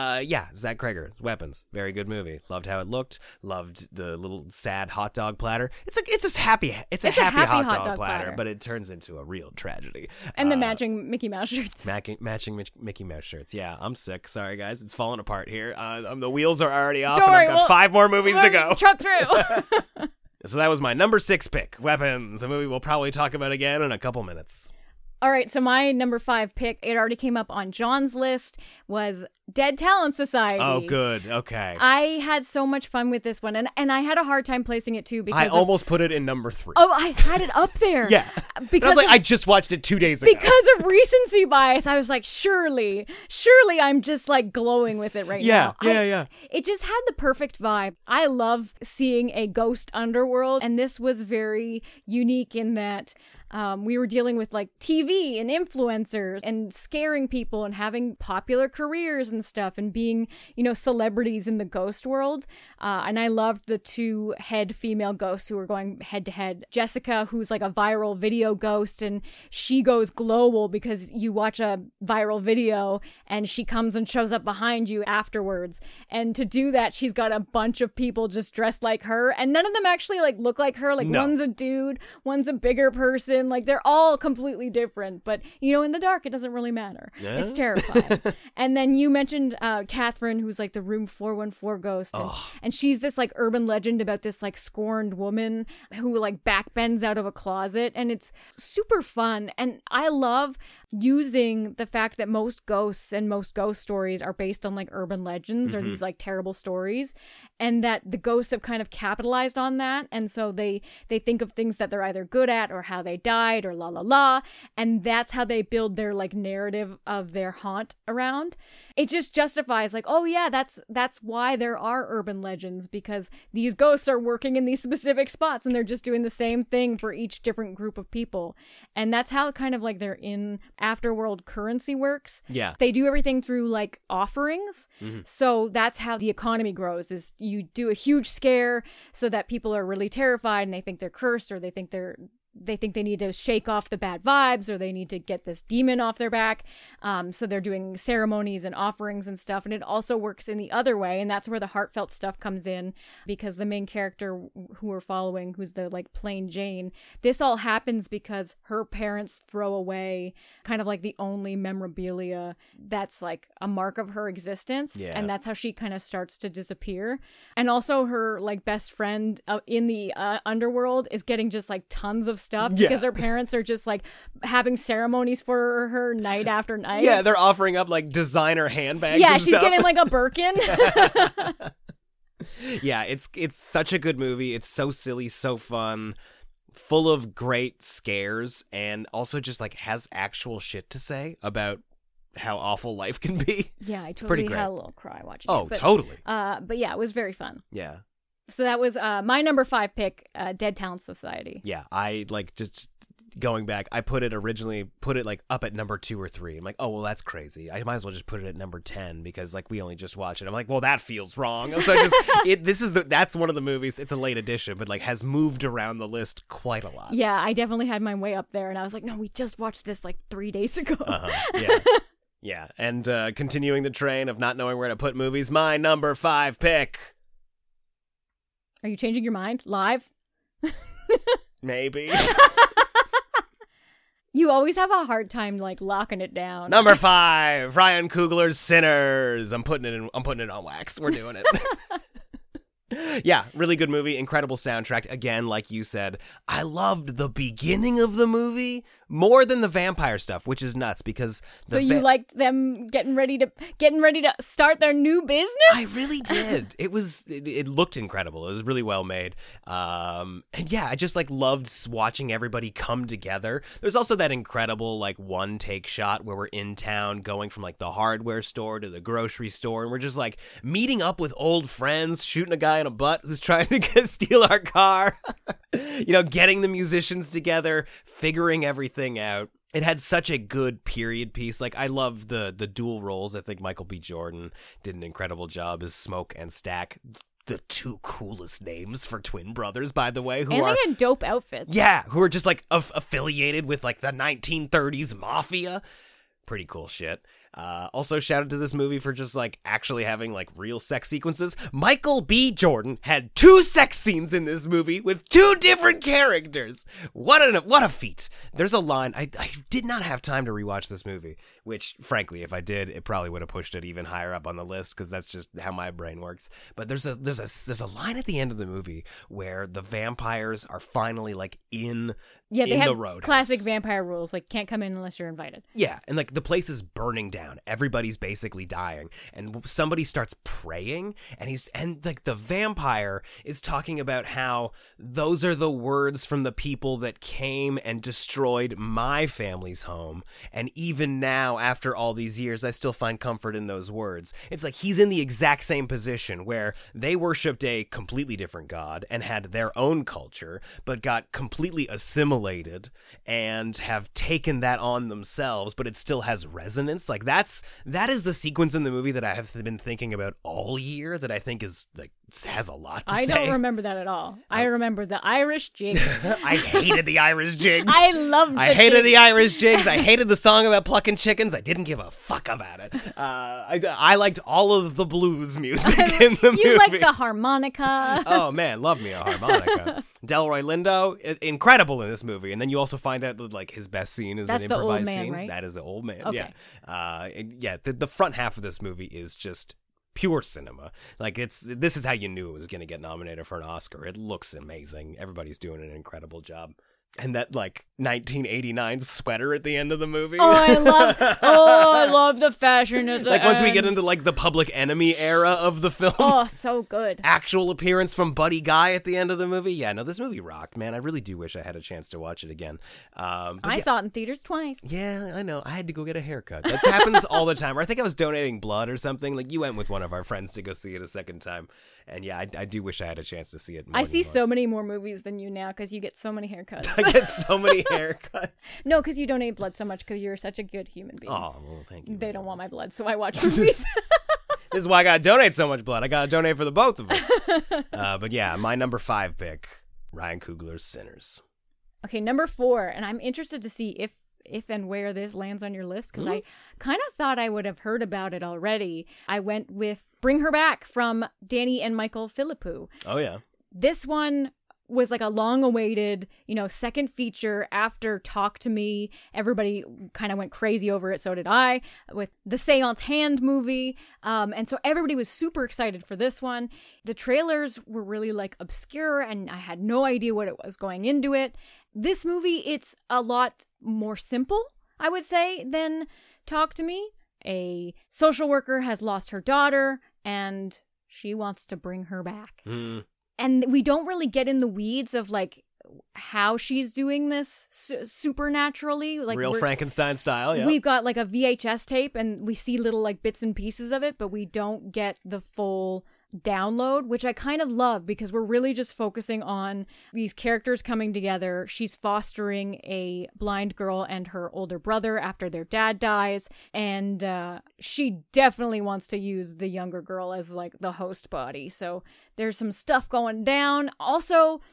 Zach Cregger, Weapons, very good movie. Loved how it looked. Loved the little sad hot dog platter. It's a happy hot dog platter, but it turns into a real tragedy. And the matching Mickey Mouse shirts. Matching Mickey Mouse shirts. Yeah, I'm sick. Sorry, guys. It's falling apart here. The wheels are already off, Don't and worry, I've got 5 more movies to go. Truck through. So that was my number 6 pick, Weapons, a movie we'll probably talk about again in a couple minutes. All right, so my number 5 pick, it already came up on John's list, was Dead Talent Society. Oh, good. Okay. I had so much fun with this one, and I had a hard time placing it too because I almost put it in number 3. Oh, I had it up there. Yeah. Because I was like, I just watched it 2 days ago. Because of recency bias, I was like, surely I'm just like glowing with it right now. Yeah. It just had the perfect vibe. I love seeing a ghost underworld, and this was very unique in that we were dealing with like TV and influencers and scaring people and having popular careers and stuff and being, celebrities in the ghost world. And I loved the 2 head female ghosts who were going head to head. Jessica, who's like a viral video ghost, and she goes global because you watch a viral video and she comes and shows up behind you afterwards. And to do that, she's got a bunch of people just dressed like her, and none of them actually like look like her. Like one's a dude, one's a bigger person. Like they're all completely different, but in the dark, it doesn't really matter. Yeah. It's terrifying. And then you mentioned Catherine, who's like the room 414 ghost. And she's this like urban legend about this like scorned woman who like backbends out of a closet. And it's super fun. And I love using the fact that most ghosts and most ghost stories are based on like urban legends or these like terrible stories, and that the ghosts have kind of capitalized on that. And so they think of things that they're either good at or how they died or la la la, and that's how they build their like narrative of their haunt around. It just justifies like, oh yeah, that's why there are urban legends, because these ghosts are working in these specific spots and they're just doing the same thing for each different group of people. And that's how kind of like their in afterworld currency works. Yeah. They do everything through like offerings. So that's how the economy grows, is you do a huge scare so that people are really terrified and they think they're cursed, or they think they need to shake off the bad vibes, or they need to get this demon off their back. So they're doing ceremonies and offerings and stuff. And it also works in the other way. And that's where the heartfelt stuff comes in, because the main character who we're following, who's the like plain Jane, this all happens because her parents throw away kind of like the only memorabilia that's like a mark of her existence. Yeah. And that's how she kind of starts to disappear. And also her like best friend in the underworld is getting just like tons of stuff because her parents are just like having ceremonies for her night after night. Yeah, they're offering up like designer handbags. Yeah, and she's stuff. getting like a Birkin. Yeah, it's such a good movie. It's so silly, so fun, full of great scares, and also just like has actual shit to say about how awful life can be. Yeah, I It's pretty totally great. had a little cry watching Oh, it. But, totally. But yeah, it was very fun. Yeah. So that was my number 5 pick, Dead Talent Society. Yeah, I like just going back, I put it like up at number 2 or 3. I'm like, oh, well, that's crazy. I might as well just put it at number 10 because like we only just watched it. I'm like, well, that feels wrong. So that's one of the movies. It's a late edition, but like has moved around the list quite a lot. Yeah, I definitely had mine way up there, and I was like, no, we just watched this like 3 days ago. Yeah. Yeah, and continuing the train of not knowing where to put movies, my number 5 pick. Are you changing your mind live? Maybe. You always have a hard time like locking it down. Number 5, Ryan Coogler's Sinners. I'm putting it on wax. We're doing it. Yeah, really good movie, incredible soundtrack. Again, like you said, I loved the beginning of the movie more than the vampire stuff, which is nuts because you liked them getting ready to start their new business? I really did. It looked incredible. It was really well made. And yeah, I just like loved watching everybody come together. There's also that incredible like one take shot where we're in town going from like the hardware store to the grocery store, and we're just like meeting up with old friends, shooting a guy in a butt who's trying to steal our car. Getting the musicians together, figuring everything out. It had such a good period piece. Like, I love the dual roles. I think Michael B. Jordan did an incredible job as Smoke and Stack. The 2 coolest names for twin brothers, by the way. They had dope outfits. Yeah, who are just like affiliated with like the 1930s mafia. Pretty cool shit. Also shout out to this movie for just like actually having like real sex sequences. Michael B. Jordan had 2 sex scenes in this movie with 2 different characters. What a feat. There's a line. I did not have time to rewatch this movie, which frankly, if I did, it probably would have pushed it even higher up on the list because that's just how my brain works. But there's a line at the end of the movie where the vampires are finally like in the roadhouse. Classic vampire rules, like can't come in unless you're invited. Yeah, and like the place is burning down. Everybody's basically dying, and somebody starts praying, and like the vampire is talking about how those are the words from the people that came and destroyed my family's home, and even now, after all these years, I still find comfort in those words. It's like he's in the exact same position where they worshipped a completely different god and had their own culture, but got completely assimilated and have taken that on themselves, but it still has resonance. Like that is the sequence in the movie that I have been thinking about all year that I think is like has a lot to say. I don't remember that at all. I remember the Irish jig. I hated the Irish jigs. I hated the Irish jigs. I hated the song about plucking chickens. I didn't give a fuck about it. I liked all of the blues music in the movie. You like the harmonica. Oh man, love me a harmonica. Delroy Lindo, incredible in this movie, and then you also find out that like his best scene is an improvised scene. Right? That is the old man. Okay. Yeah. The front half of this movie is just pure cinema. Like this is how you knew it was going to get nominated for an Oscar. It looks amazing. Everybody's doing an incredible job. And that like 1989 sweater at the end of the movie. I love the fashion at the like once we end. get into like the Public Enemy era of the film. Oh, so good. Actual appearance from Buddy Guy at the end of the movie. Yeah, no, this movie rocked, man. I really do wish I had a chance to watch it again. I saw it in theaters twice. Yeah, I know. I had to go get a haircut. That happens all the time. Or I think I was donating blood or something. Like you went with one of our friends to go see it a second time. And yeah, I do wish I had a chance to see it more I see than so once. many more movies than you now because you get so many haircuts. I get so many haircuts. No, because you donate blood so much because you're such a good human being. Oh, well, thank you. They don't want my blood, so I watch movies. This is why I gotta donate so much blood. I gotta donate for the both of us. But yeah, my number 5 pick, Ryan Coogler's Sinners. Okay, number 4, and I'm interested to see if and where this lands on your list, because I kind of thought I would have heard about it already. I went with Bring Her Back from Danny and Michael Philippou. Oh, yeah. This one was like a long-awaited, second feature after Talk to Me. Everybody kind of went crazy over it, so did I, with the Seance Hand movie. And so everybody was super excited for this one. The trailers were really like obscure, and I had no idea what it was going into it. This movie, it's a lot more simple, I would say, than Talk to Me. A social worker has lost her daughter, and she wants to bring her back. And we don't really get in the weeds of, like, how she's doing this supernaturally. Like Real Frankenstein style, yeah. We've got, like, a VHS tape, and we see little, like, bits and pieces of it, but we don't get the full download, which I kind of love because we're really just focusing on these characters coming together. She's fostering a blind girl and her older brother after their dad dies, and she definitely wants to use the younger girl as like the host body. So there's some stuff going down. Also,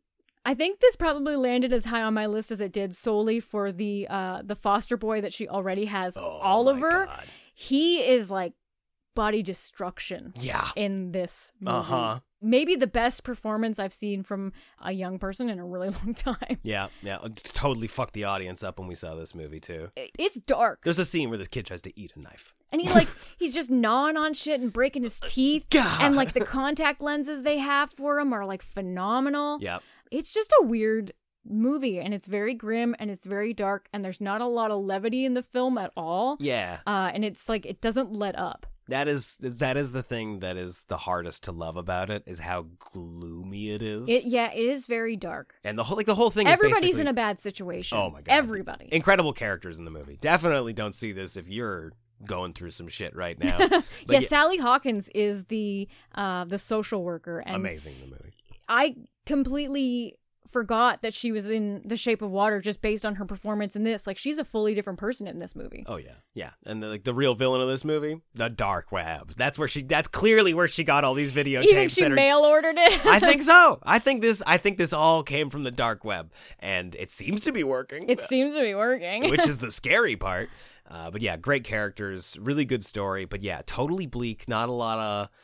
I think this probably landed as high on my list as it did solely for the foster boy that she already has, Oliver. God. He is like body destruction in this movie. Maybe the best performance I've seen from a young person in a really long time. Yeah. Totally fucked the audience up when we saw this movie, too. It's dark. There's a scene where this kid tries to eat a knife. And he's just gnawing on shit and breaking his teeth. God. And like the contact lenses they have for him are like phenomenal. Yep. It's just a weird movie, and it's very grim and it's very dark, and there's not a lot of levity in the film at all. Yeah. And it's like it doesn't let up. That is the thing that is the hardest to love about it, is how gloomy it is. It is very dark. And the whole thing Everybody's is in a bad situation. Oh my God. Everybody. Incredible characters in the movie. Definitely don't see this if you're going through some shit right now. Yeah, Sally Hawkins is the social worker, and amazing in the movie. I completely forgot that she was in The Shape of Water just based on her performance in this. Like, she's a fully different person in this movie. Oh yeah. And the real villain of this movie, the dark web. That's clearly where she got all these videotapes. Even she mail ordered it. I think so. I think this all came from the dark web, and it seems to be working. It seems to be working. Which is the scary part. But yeah, great characters, really good story, but yeah, totally bleak, not a lot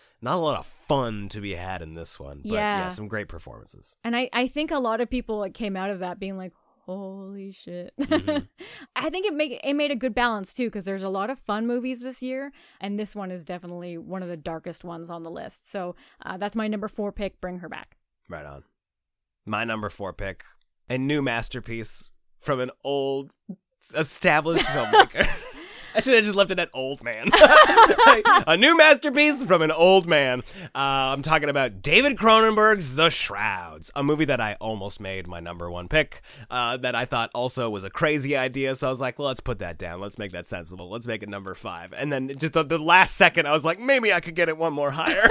of fun to be had in this one. But yeah, some great performances. And I think a lot of people like came out of that being like, holy shit. Mm-hmm. I think it made a good balance too, because there's a lot of fun movies this year, and this one is definitely one of the darkest ones on the list. So that's my number 4 pick, Bring Her Back. Right on. My number 4 pick, a new masterpiece from an old established filmmaker. I should have just left it at old man. A new masterpiece from an old man. I'm talking about David Cronenberg's The Shrouds, a movie that I almost made my number 1 pick, that I thought also was a crazy idea. So I was like, well, let's put that down. Let's make that sensible. Let's make it number 5. And then just the last second, I was like, maybe I could get it one more higher.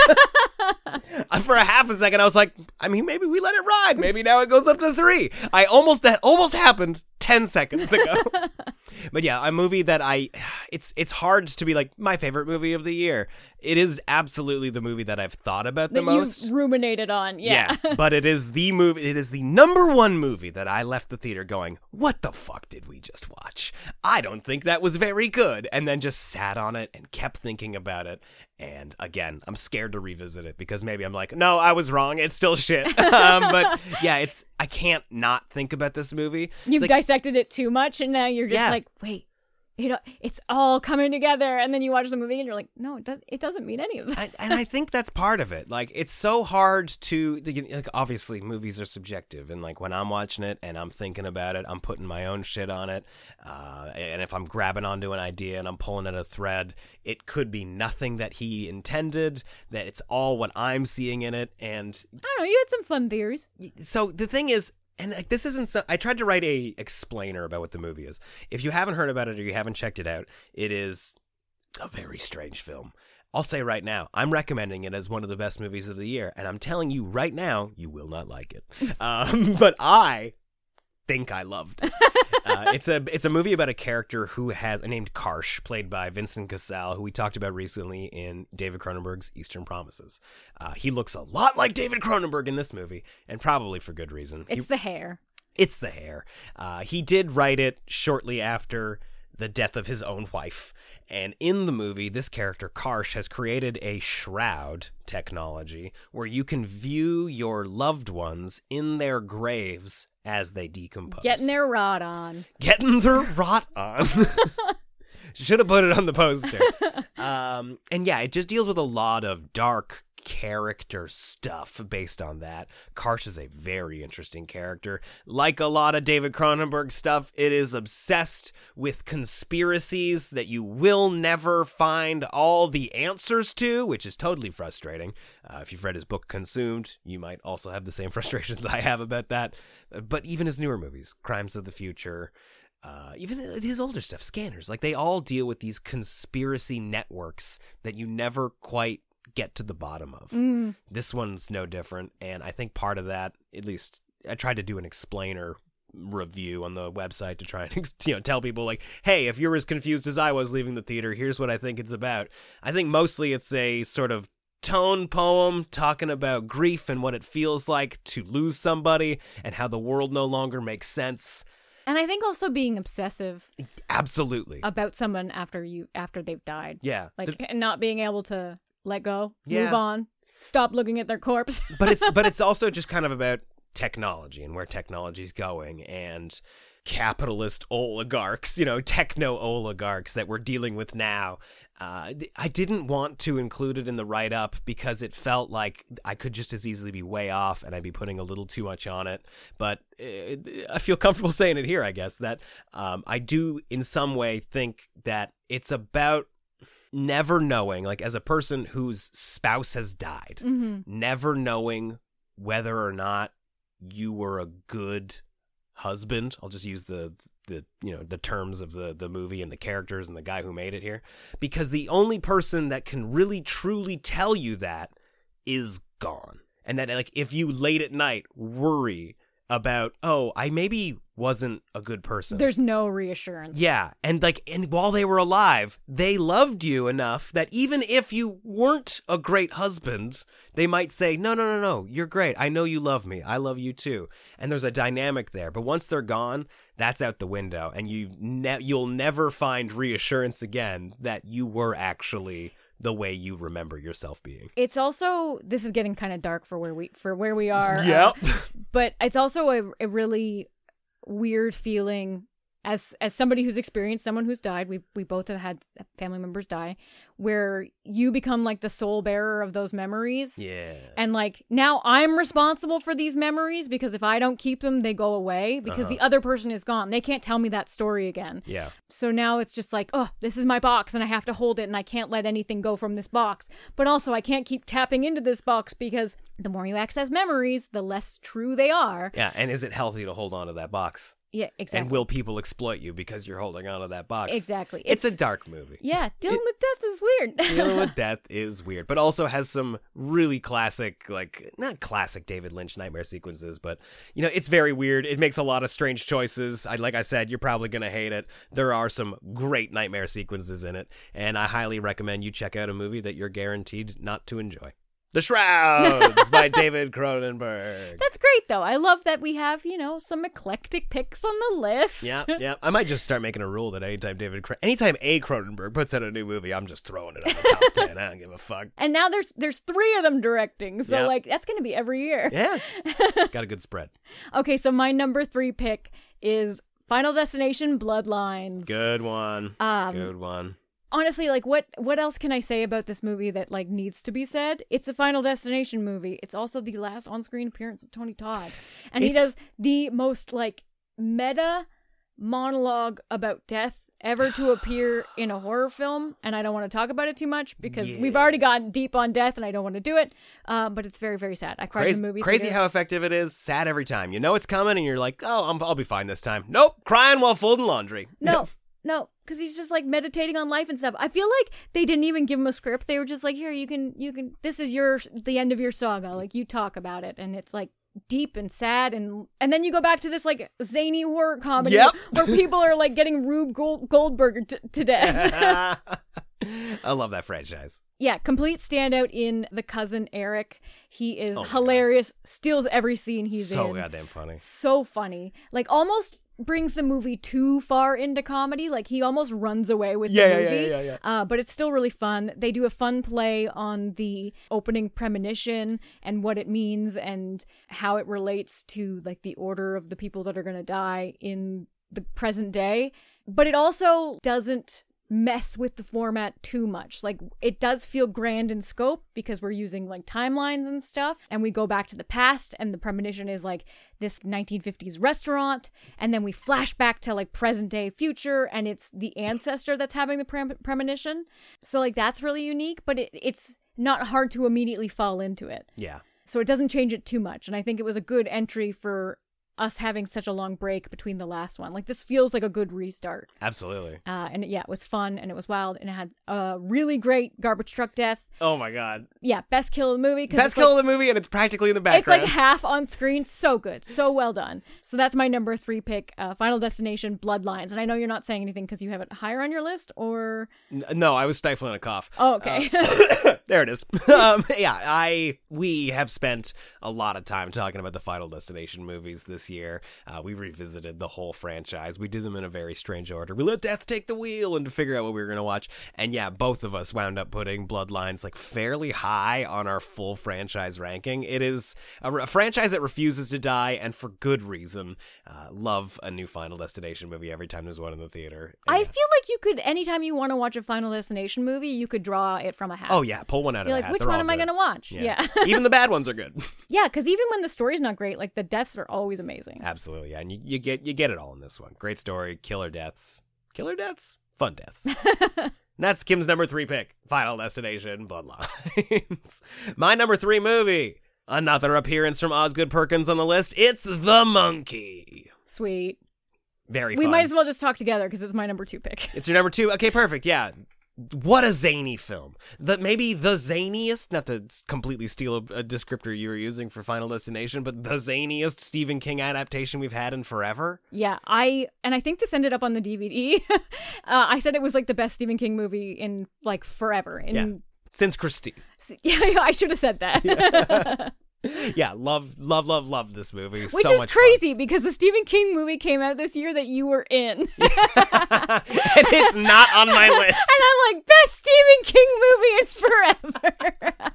For a half a second, I was like, I mean, maybe we let it ride. Maybe now it goes up to 3. That almost happened 10 seconds ago. But yeah, a movie that it's hard to be like my favorite movie of the year. It is absolutely the movie that I've thought about the most. You've ruminated on, yeah. But it is the movie. It is the number 1 movie that I left the theater going, what the fuck did we just watch? I don't think that was very good. And then just sat on it and kept thinking about it. And again, I'm scared to revisit it because maybe I'm like, no, I was wrong. It's still shit. But yeah, I can't not think about this movie. You've dissected it too much, and now you're just like, wait, it's all coming together. And then you watch the movie and you're like, no, it doesn't mean any of that. And I think that's part of it. Like, it's so hard to, like, obviously movies are subjective. And like when I'm watching it and I'm thinking about it, I'm putting my own shit on it. And if I'm grabbing onto an idea and I'm pulling at a thread, it could be nothing that he intended, that it's all what I'm seeing in it. And I don't know, you had some fun theories. So the thing is, and like, this isn't I tried to write a explainer about what the movie is. If you haven't heard about it or you haven't checked it out, it is a very strange film. I'll say right now, I'm recommending it as one of the best movies of the year, and I'm telling you right now, you will not like it. But I think I loved it. It's a movie about a character who has named Karsh, played by Vincent Cassel, who we talked about recently in David Cronenberg's Eastern Promises. He looks a lot like David Cronenberg in this movie, and probably for good reason. It's the hair. It's the hair. He did write it shortly after the death of his own wife. And in the movie, this character, Karsh, has created a shroud technology where you can view your loved ones in their graves as they decompose. Getting their rot on. Getting their rot on. Should have put it on the poster. And yeah, it just deals with a lot of dark character stuff based on that. Karsh is a very interesting character. Like a lot of David Cronenberg stuff, it is obsessed with conspiracies that you will never find all the answers to, which is totally frustrating. If you've read his book Consumed, you might also have the same frustrations I have about that. But even his newer movies, Crimes of the Future, even his older stuff, Scanners, like they all deal with these conspiracy networks that you never quite get to the bottom of. This one's no different, and I think part of that, at least I tried to do an explainer review on the website to try and tell people like, hey, if you're as confused as I was leaving the theater, here's what I think it's about. I think mostly it's a sort of tone poem talking about grief and what it feels like to lose somebody and how the world no longer makes sense. And I think also being obsessive Absolutely about someone after they've died. Yeah. And not being able to let go, Yeah. move on, stop looking at their corpse. but it's also just kind of about technology and where technology's going and capitalist oligarchs, techno oligarchs that we're dealing with now. I didn't want to include it in the write-up because it felt like I could just as easily be way off and I'd be putting a little too much on it. But I feel comfortable saying it here, I guess, that I do in some way think that it's about never knowing, like as a person whose spouse has died, never knowing whether or not you were a good husband. I'll just use the terms of the movie and the characters and the guy who made it here, because the only person that can really truly tell you that is gone. And that, like, if you late at night worry about, oh, I maybe wasn't a good person, There's no reassurance. yeah, and while they were alive, they loved you enough that even if you weren't a great husband, they might say, no, you're great. I know you love me. I love you too. And there's a dynamic there. But once they're gone, that's out the window, and you'll never find reassurance again that you were actually the way you remember yourself being. It's also, this is getting kind of dark for where we are. Yep. But it's also a really weird feeling as somebody who's experienced someone who's died. We both have had family members die, where you become like the soul bearer of those memories. Yeah. And like, now I'm responsible for these memories because if I don't keep them, they go away because the other person is gone. They can't tell me that story again. Yeah. So now it's just like, oh, this is my box and I have to hold it and I can't let anything go from this box. But also I can't keep tapping into this box because the more you access memories, the less true they are. Yeah, and is it healthy to hold on to that box? Yeah, exactly. And will people exploit you because you're holding on to that box? Exactly. It's a dark movie. Yeah, dealing with death is weird. Dealing with death is weird, but also has some really classic, like, not classic David Lynch nightmare sequences, but, it's very weird. It makes a lot of strange choices. Like I said, you're probably going to hate it. There are some great nightmare sequences in it, and I highly recommend you check out a movie that you're guaranteed not to enjoy. The Shrouds by David Cronenberg. That's great, though. I love that we have, some eclectic picks on the list. Yeah. I might just start making a rule that anytime A. Cronenberg puts out a new movie, I'm just throwing it on the top 10. I don't give a fuck. And now there's 3 of them directing, so Yep. that's going to be every year. Yeah. Got a good spread. Okay, so my number 3 pick is Final Destination: Bloodlines. Good one. Good one. Honestly, like, what else can I say about this movie that, like, needs to be said? It's a Final Destination movie. It's also the last on-screen appearance of Tony Todd. And he does the most, like, meta monologue about death ever to appear in a horror film. And I don't want to talk about it too much because we've already gotten deep on death and I don't want to do it. But it's very, very sad. I cried in the movie. Crazy how effective it is. Sad every time. You know it's coming and you're like, oh, I'll be fine this time. Nope. Crying while folding laundry. No, because he's just like meditating on life and stuff. I feel like they didn't even give him a script. They were just like, here, you can. This is the end of your saga. Like, you talk about it, and it's like deep and sad, and then you go back to this like zany horror comedy where people are like getting Rube Goldberg to death. I love that franchise. Yeah, complete standout in The Cousin Eric. He is hilarious. Steals every scene he's in. So goddamn funny. So funny. Like, almost brings the movie too far into comedy. Like, he almost runs away with the movie. Yeah. But it's still really fun. They do a fun play on the opening premonition and what it means and how it relates to, like, the order of the people that are going to die in the present day. But it also doesn't mess with the format too much. Like, it does feel grand in scope because we're using like timelines and stuff, and we go back to the past, and the premonition is like this 1950s restaurant, and then we flash back to like present day future, and it's the ancestor that's having the premonition. So like, that's really unique, but it's not hard to immediately fall into it. Yeah. So it doesn't change it too much, and I think it was a good entry for us having such a long break between the last one. Like, this feels like a good restart. Absolutely. And it was fun, and it was wild, and it had a really great garbage truck death. Oh my god. Yeah, best kill of the movie. Best kill of the movie, and it's practically in the background. It's like half on screen. So good. So well done. So that's my number 3 pick, Final Destination, Bloodlines. And I know you're not saying anything because you have it higher on your list, or... No, I was stifling a cough. Oh, okay. There it is. We have spent a lot of time talking about the Final Destination movies this year. We revisited the whole franchise. We did them in a very strange order. We let death take the wheel and to figure out what we were going to watch. And yeah, both of us wound up putting Bloodlines like fairly high on our full franchise ranking. It is a franchise that refuses to die, and for good reason. Love a new Final Destination movie every time there's one in the theater. I feel like you could, anytime you want to watch a Final Destination movie, you could draw it from a hat. Oh yeah, pull one out of the hat. You're like, which one am I going to watch? Yeah. Even the bad ones are good. Yeah, because even when the story's not great, like the deaths are always amazing. Absolutely, yeah. And you get it all in this one. Great story, killer deaths, fun deaths. And that's Kim's number 3 pick, Final Destination, Bloodlines. My number 3 movie, another appearance from Osgood Perkins on the list. It's The Monkey. Sweet. Very We fun. might as well just talk together because it's my number 2 pick. It's your number 2? Okay, perfect, yeah. What a zany film. Maybe the zaniest, not to completely steal a descriptor you were using for Final Destination, but the zaniest Stephen King adaptation we've had in forever. Yeah, I think this ended up on the DVD. I said it was like the best Stephen King movie in like forever. Since Christine. Yeah, I should have said that. Yeah. Yeah, love this movie. Which so is much crazy because the Stephen King movie came out this year that you were in. And it's not on my list. And I'm like, best Stephen King movie in forever.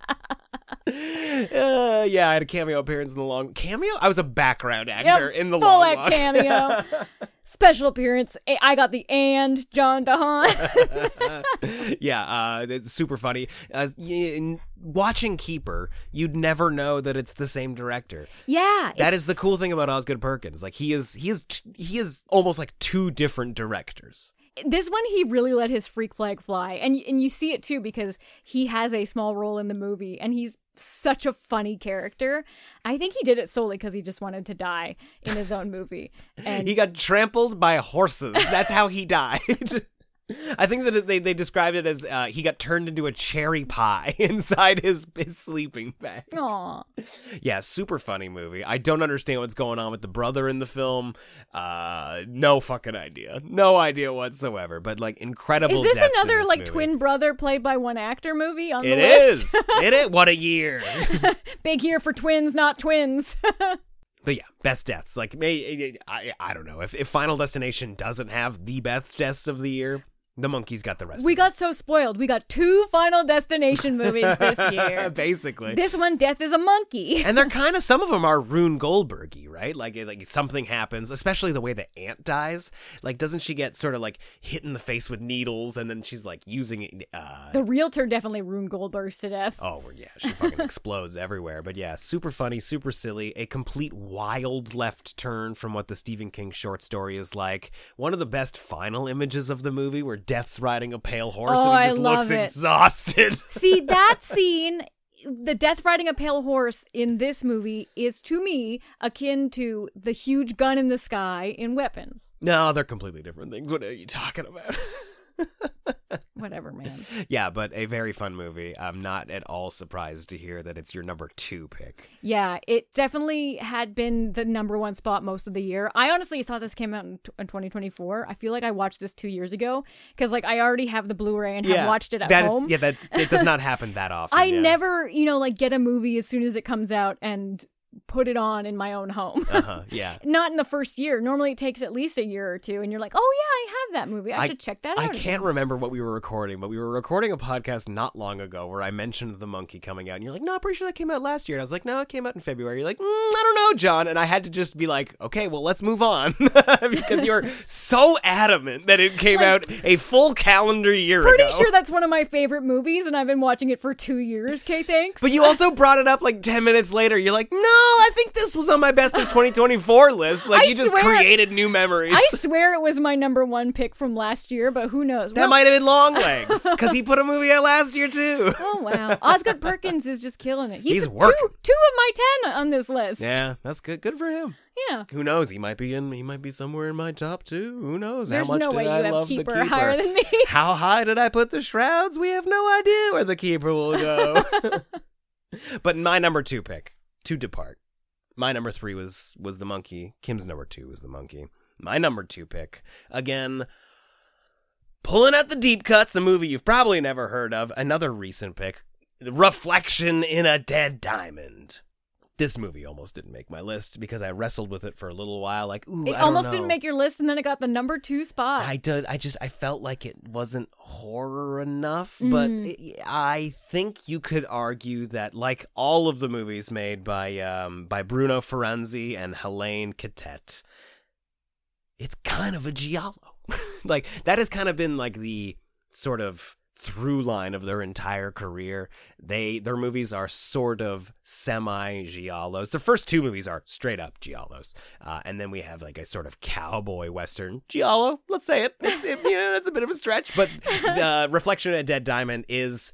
Yeah, I had a cameo appearance in the long... Cameo? I was a background actor in the full long walk. cameo. Special appearance. I got the and John DeHaan. Yeah, it's super funny. Watching Keeper, you'd never know that it's the same director. Yeah, that is the cool thing about Osgood Perkins. Like he is almost like 2 different directors. This one, he really let his freak flag fly, and you see it too because he has a small role in the movie, and he's such a funny character. I think he did it solely because he just wanted to die in his own movie. And he got trampled by horses. That's how he died. I think that they described it as he got turned into a cherry pie inside his sleeping bag. Aww. Yeah, super funny movie. I don't understand what's going on with the brother in the film. No fucking idea. No idea whatsoever. But like incredible. Is this depths another in this like movie. twin brother played by one actor movie on the It list? is. It is. What a year. Big year for twins, not twins. But yeah, best deaths. Like, I don't know. If Final Destination doesn't have the best deaths of the year, The Monkey's got the rest. We of got so spoiled. We got 2 Final Destination movies this year. Basically. This one, Death is a Monkey. And they're kind of, some of them are Rune Goldberg-y, right? Like something happens, especially the way the aunt dies. Like, doesn't she get sort of like hit in the face with needles and then she's like using it? The realtor definitely Rune Goldbergs to death. Oh, yeah. She fucking explodes everywhere. But yeah, super funny, super silly. A complete wild left turn from what the Stephen King short story is like. One of the best final images of the movie where Death's riding a pale horse and he just looks exhausted. See, that scene, the Death riding a pale horse in this movie is, to me, akin to the huge gun in the sky in Weapons. No, they're completely different things. What are you talking about? Whatever, man. Yeah, but a very fun movie. I'm not at all surprised to hear that it's your number 2 pick. Yeah, it definitely had been the number 1 spot most of the year. I honestly thought this came out in 2024. I feel like I watched this 2 years ago because like I already have the Blu-ray and have watched it at home. It does not happen that often. I never, like get a movie as soon as it comes out and put it on in my own home. Yeah. Not in the first year. Normally it takes at least a year or 2 and you're like, oh yeah, I have that movie. I should check that out. I can't remember what we were recording, but we were recording a podcast not long ago where I mentioned The Monkey coming out and you're like, no, I'm pretty sure that came out last year. And I was like, no, it came out in February. You're like, I don't know, John. And I had to just be like, okay, well, let's move on because you were so adamant that it came out a full calendar year ago. Pretty sure that's one of my favorite movies and I've been watching it for 2 years, Kay, thanks. But you also brought it up like 10 minutes later. You're like, no, I think this was on my best of 2024 list. Like, you just created new memories. I swear it was my number one pick from last year, but who knows? That might have been Longlegs, because he put a movie out last year, too. Oh, wow. Osgood Perkins is just killing it. He's working. Two of my 10 on this list. Yeah, that's good. Good for him. Yeah. Who knows? He might be somewhere in my top 2. Who knows? There's How much no did way I you have love Keeper the Keeper higher than me. How high did I put the Shrouds? We have no idea where the Keeper will go. But my number 2 pick, to depart. My number 3 was the Monkey. Kim's number 2 was the Monkey. My number 2 pick, again, pulling out the deep cuts, a movie you've probably never heard of. Another recent pick, Reflection in a Dead Diamond. This movie almost didn't make my list because I wrestled with it for a little while. Like, ooh, it I almost don't know. didn't make your list, and then it got the number 2 spot. I felt like it wasn't horror enough, but I think you could argue that, like all of the movies made by Bruno Ferranzi and Helene Catet, it's kind of a giallo. Like, that has kind of been like the sort of through line of their entire career. Their movies are sort of semi-giallos. The first 2 movies are straight up giallos, and then we have like a sort of cowboy western giallo. Let's say it. That's a bit of a stretch, but Reflection of a Dead Diamond is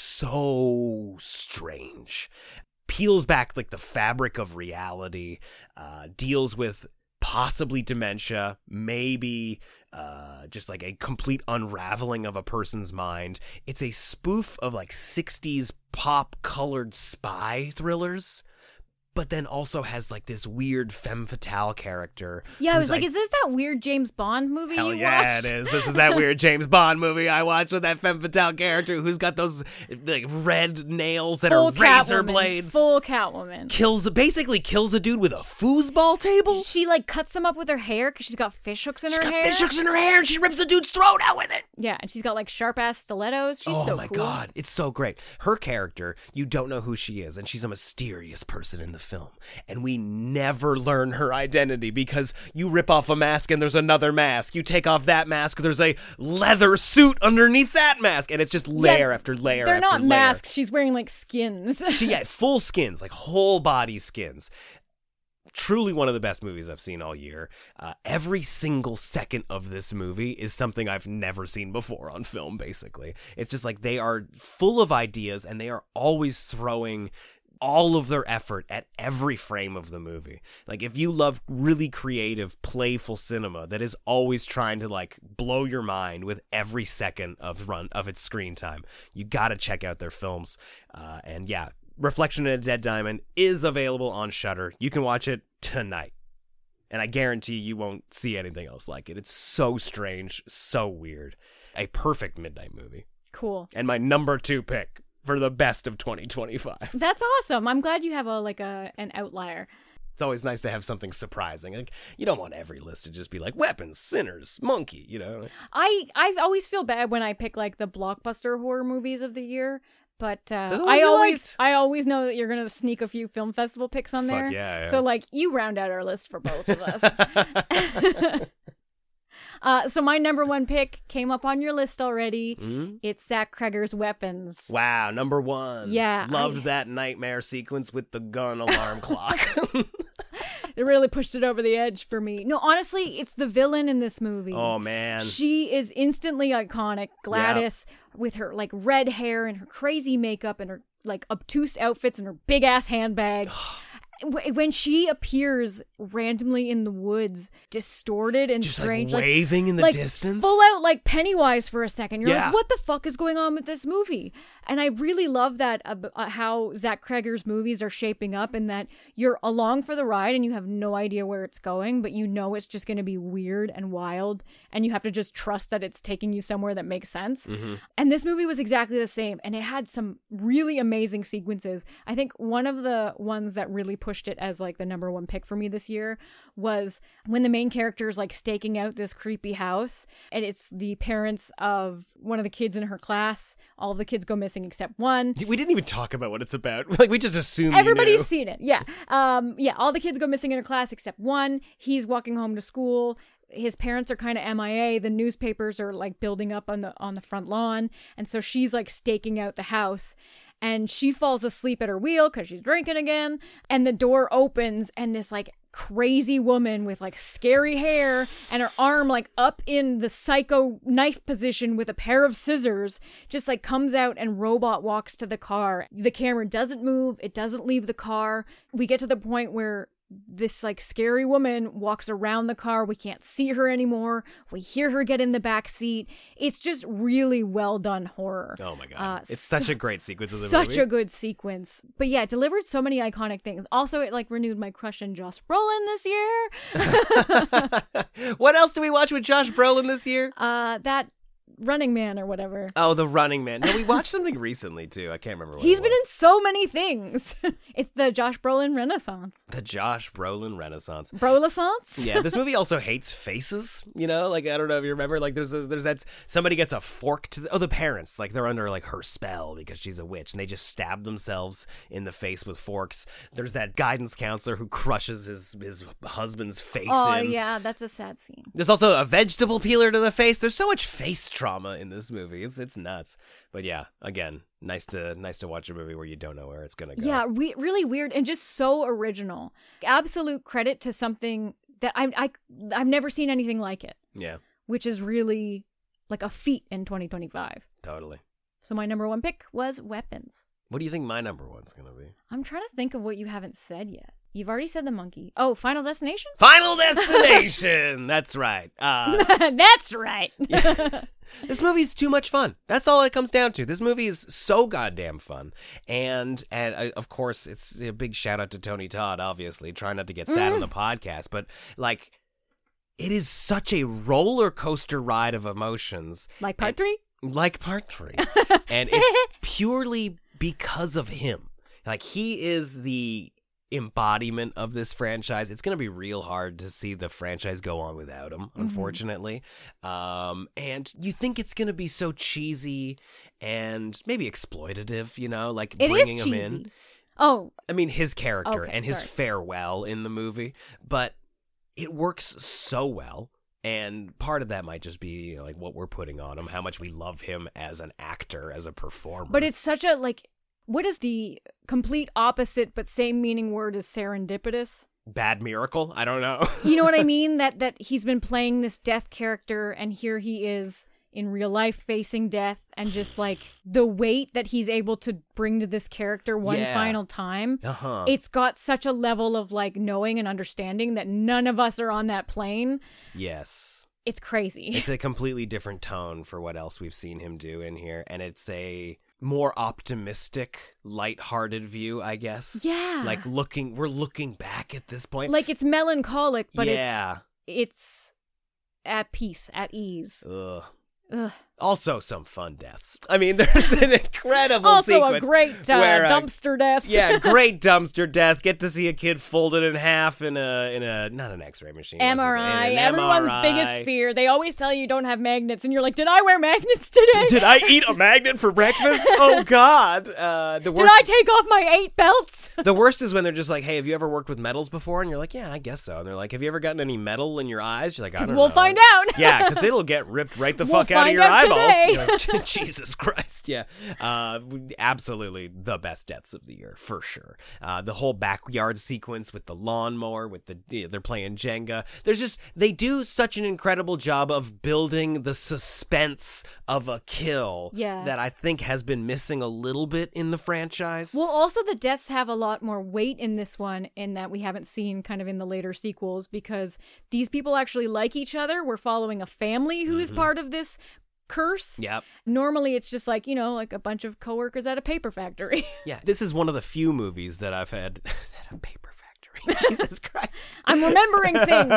so strange. Peels back like the fabric of reality, deals with possibly dementia, maybe just like a complete unraveling of a person's mind. It's a spoof of like 60s pop-colored spy thrillers, but then also has like this weird femme fatale character. Yeah, I was like, is this that weird James Bond movie Hell you yeah, watched? it is. This is that weird James Bond movie I watched with that femme fatale character who's got those like red nails that are razor blades. Full Catwoman. Basically kills a dude with a foosball table. She like cuts them up with her hair because she's got fish hooks in her hair. Fish hooks in her hair and she rips the dude's throat out with it. Yeah, and she's got like sharp ass stilettos. She's so cool. Oh my god, it's so great. Her character, you don't know who she is, and she's a mysterious person in the film. And we never learn her identity because you rip off a mask and there's another mask. You take off that mask, there's a leather suit underneath that mask, and it's just layer after layer after layer. They're not masks. She's wearing like skins. Full skins, like whole body skins. Truly one of the best movies I've seen all year. Every single second of this movie is something I've never seen before on film, basically. It's just like they are full of ideas and they are always throwing all of their effort at every frame of the movie. Like, if you love really creative, playful cinema that is always trying to like blow your mind with every second of its screen time, you gotta check out their films. And yeah, Reflection in a Dead Diamond is available on Shudder. You can watch it tonight. And I guarantee you won't see anything else like it. It's so strange, so weird. A perfect midnight movie. Cool. And my number 2 pick for the best of 2025. That's awesome. I'm glad you have an outlier. It's always nice to have something surprising. Like, you don't want every list to just be like weapons, sinners, monkey, you know. I always feel bad when I pick like the blockbuster horror movies of the year, but I always know that you're gonna sneak a few film festival picks on there. Yeah. So like you round out our list for both of us. So my number 1 pick came up on your list already. Mm-hmm. It's Zach Cregger's Weapons. Wow, number 1. Yeah. Loved that nightmare sequence with the gun alarm clock. It really pushed it over the edge for me. No, honestly, it's the villain in this movie. Oh, man. She is instantly iconic. Gladys, with her like red hair and her crazy makeup and her like obtuse outfits and her big ass handbag. When she appears randomly in the woods, distorted and just strange, like waving in the distance, full out like Pennywise for a second. You're like, what the fuck is going on with this movie? And I really love that how Zach Cregger's movies are shaping up, and that you're along for the ride and you have no idea where it's going, but you know it's just going to be weird and wild, and you have to just trust that it's taking you somewhere that makes sense. Mm-hmm. And this movie was exactly the same, and it had some really amazing sequences. I think one of the ones that really pushed it as like the number 1 pick for me this year was when the main character is like staking out this creepy house, and it's the parents of one of the kids in her class. All of the kids go missing except one. We didn't even talk about what it's about. Like, we just assumed everybody's seen it. Yeah. All the kids go missing in her class except one. He's walking home to school. His parents are kind of MIA. The newspapers are like building up on the front lawn, and so she's like staking out the house. and she falls asleep at her wheel because she's drinking again. And the door opens, and this like crazy woman with like scary hair and her arm like up in the psycho knife position with a pair of scissors just like comes out, and Robot walks to the car. The camera doesn't move. It doesn't leave the car. We get to the point where this like scary woman walks around the car. We can't see her anymore. We hear her get in the back seat. It's just really well done horror. Oh my God. It's such a great sequence of the movie. Such a good sequence. But yeah, it delivered so many iconic things. Also, it like renewed my crush on Josh Brolin this year. What else do we watch with Josh Brolin this year? That Running Man or whatever. Oh, The Running Man. No, we watched something recently too. I can't remember what He's been in so many things. It's the Josh Brolin Renaissance. The Josh Brolin Renaissance. Brolissance? Yeah, this movie also hates faces, you know? Like, I don't know if you remember, like, there's that, somebody gets a fork to the parents, like, they're under, like, her spell because she's a witch, and they just stab themselves in the face with forks. There's that guidance counselor who crushes his husband's face in. Oh, yeah, that's a sad scene. There's also a vegetable peeler to the face. There's so much face trauma in this movie. It's nuts. But yeah, again, nice to watch a movie where you don't know where it's gonna go. Yeah, really weird and just so original. Absolute credit to something that I've never seen anything like it. Yeah, which is really like a feat in 2025. Totally. So my number one pick was Weapons. What do you think my number one's gonna be? I'm trying to think of what you haven't said yet. You've already said The Monkey. Oh, Final Destination? Final Destination! That's right. That's right. This movie's too much fun. That's all it comes down to. This movie is so goddamn fun. And of course, it's a big shout out to Tony Todd, obviously. Trying not to get sad on the podcast. But, like, it is such a roller coaster ride of emotions. Like part 3? Like part 3. And it's purely because of him. Like, he is the embodiment of this franchise. It's going to be real hard to see the franchise go on without him, unfortunately. And you think it's going to be so cheesy and maybe exploitative, you know, like bringing him in. Oh, I mean, his character and his farewell in the movie, but it works so well. And part of that might just be, you know, like what we're putting on him, how much we love him as an actor, as a performer. But it's such a, like, what is the complete opposite but same meaning word as serendipitous? Bad miracle? I don't know. You know what I mean? That he's been playing this death character, and here he is in real life facing death, and just like the weight that he's able to bring to this character one final time. It's got such a level of like knowing and understanding that none of us are on that plane. Yes. It's crazy. It's a completely different tone for what else we've seen him do in here, and it's a more optimistic, lighthearted view, I guess. Yeah. Like we're looking back at this point. Like it's melancholic, but yeah. it's at peace, at ease. Ugh. Ugh. Also some fun deaths. I mean, there's an incredible also sequence. Also a great dumpster death. Yeah, great dumpster death. Get to see a kid folded in half in a not an X-ray machine. MRI. Everyone's biggest fear. They always tell you don't have magnets, and you're like, did I wear magnets today? Did I eat a magnet for breakfast? Oh, God. The worst. Did I take off my 8 belts? The worst is when they're just like, hey, have you ever worked with metals before? And you're like, yeah, I guess so. And they're like, have you ever gotten any metal in your eyes? You're like, I don't know. We'll find out. Yeah, because it'll get ripped right the fuck out of your eyeballs. Like, Jesus Christ, yeah. Absolutely the best deaths of the year, for sure. The whole backyard sequence with the lawnmower, with they're playing Jenga. They do such an incredible job of building the suspense of a kill that I think has been missing a little bit in the franchise. Well, also the deaths have a lot more weight in this one, in that we haven't seen kind of in the later sequels, because these people actually like each other. We're following a family who is part of this curse. Yep. Normally it's just like, you know, like a bunch of coworkers at a paper factory. Yeah, this is one of the few movies that I've had at a paper factory. Jesus Christ. I'm remembering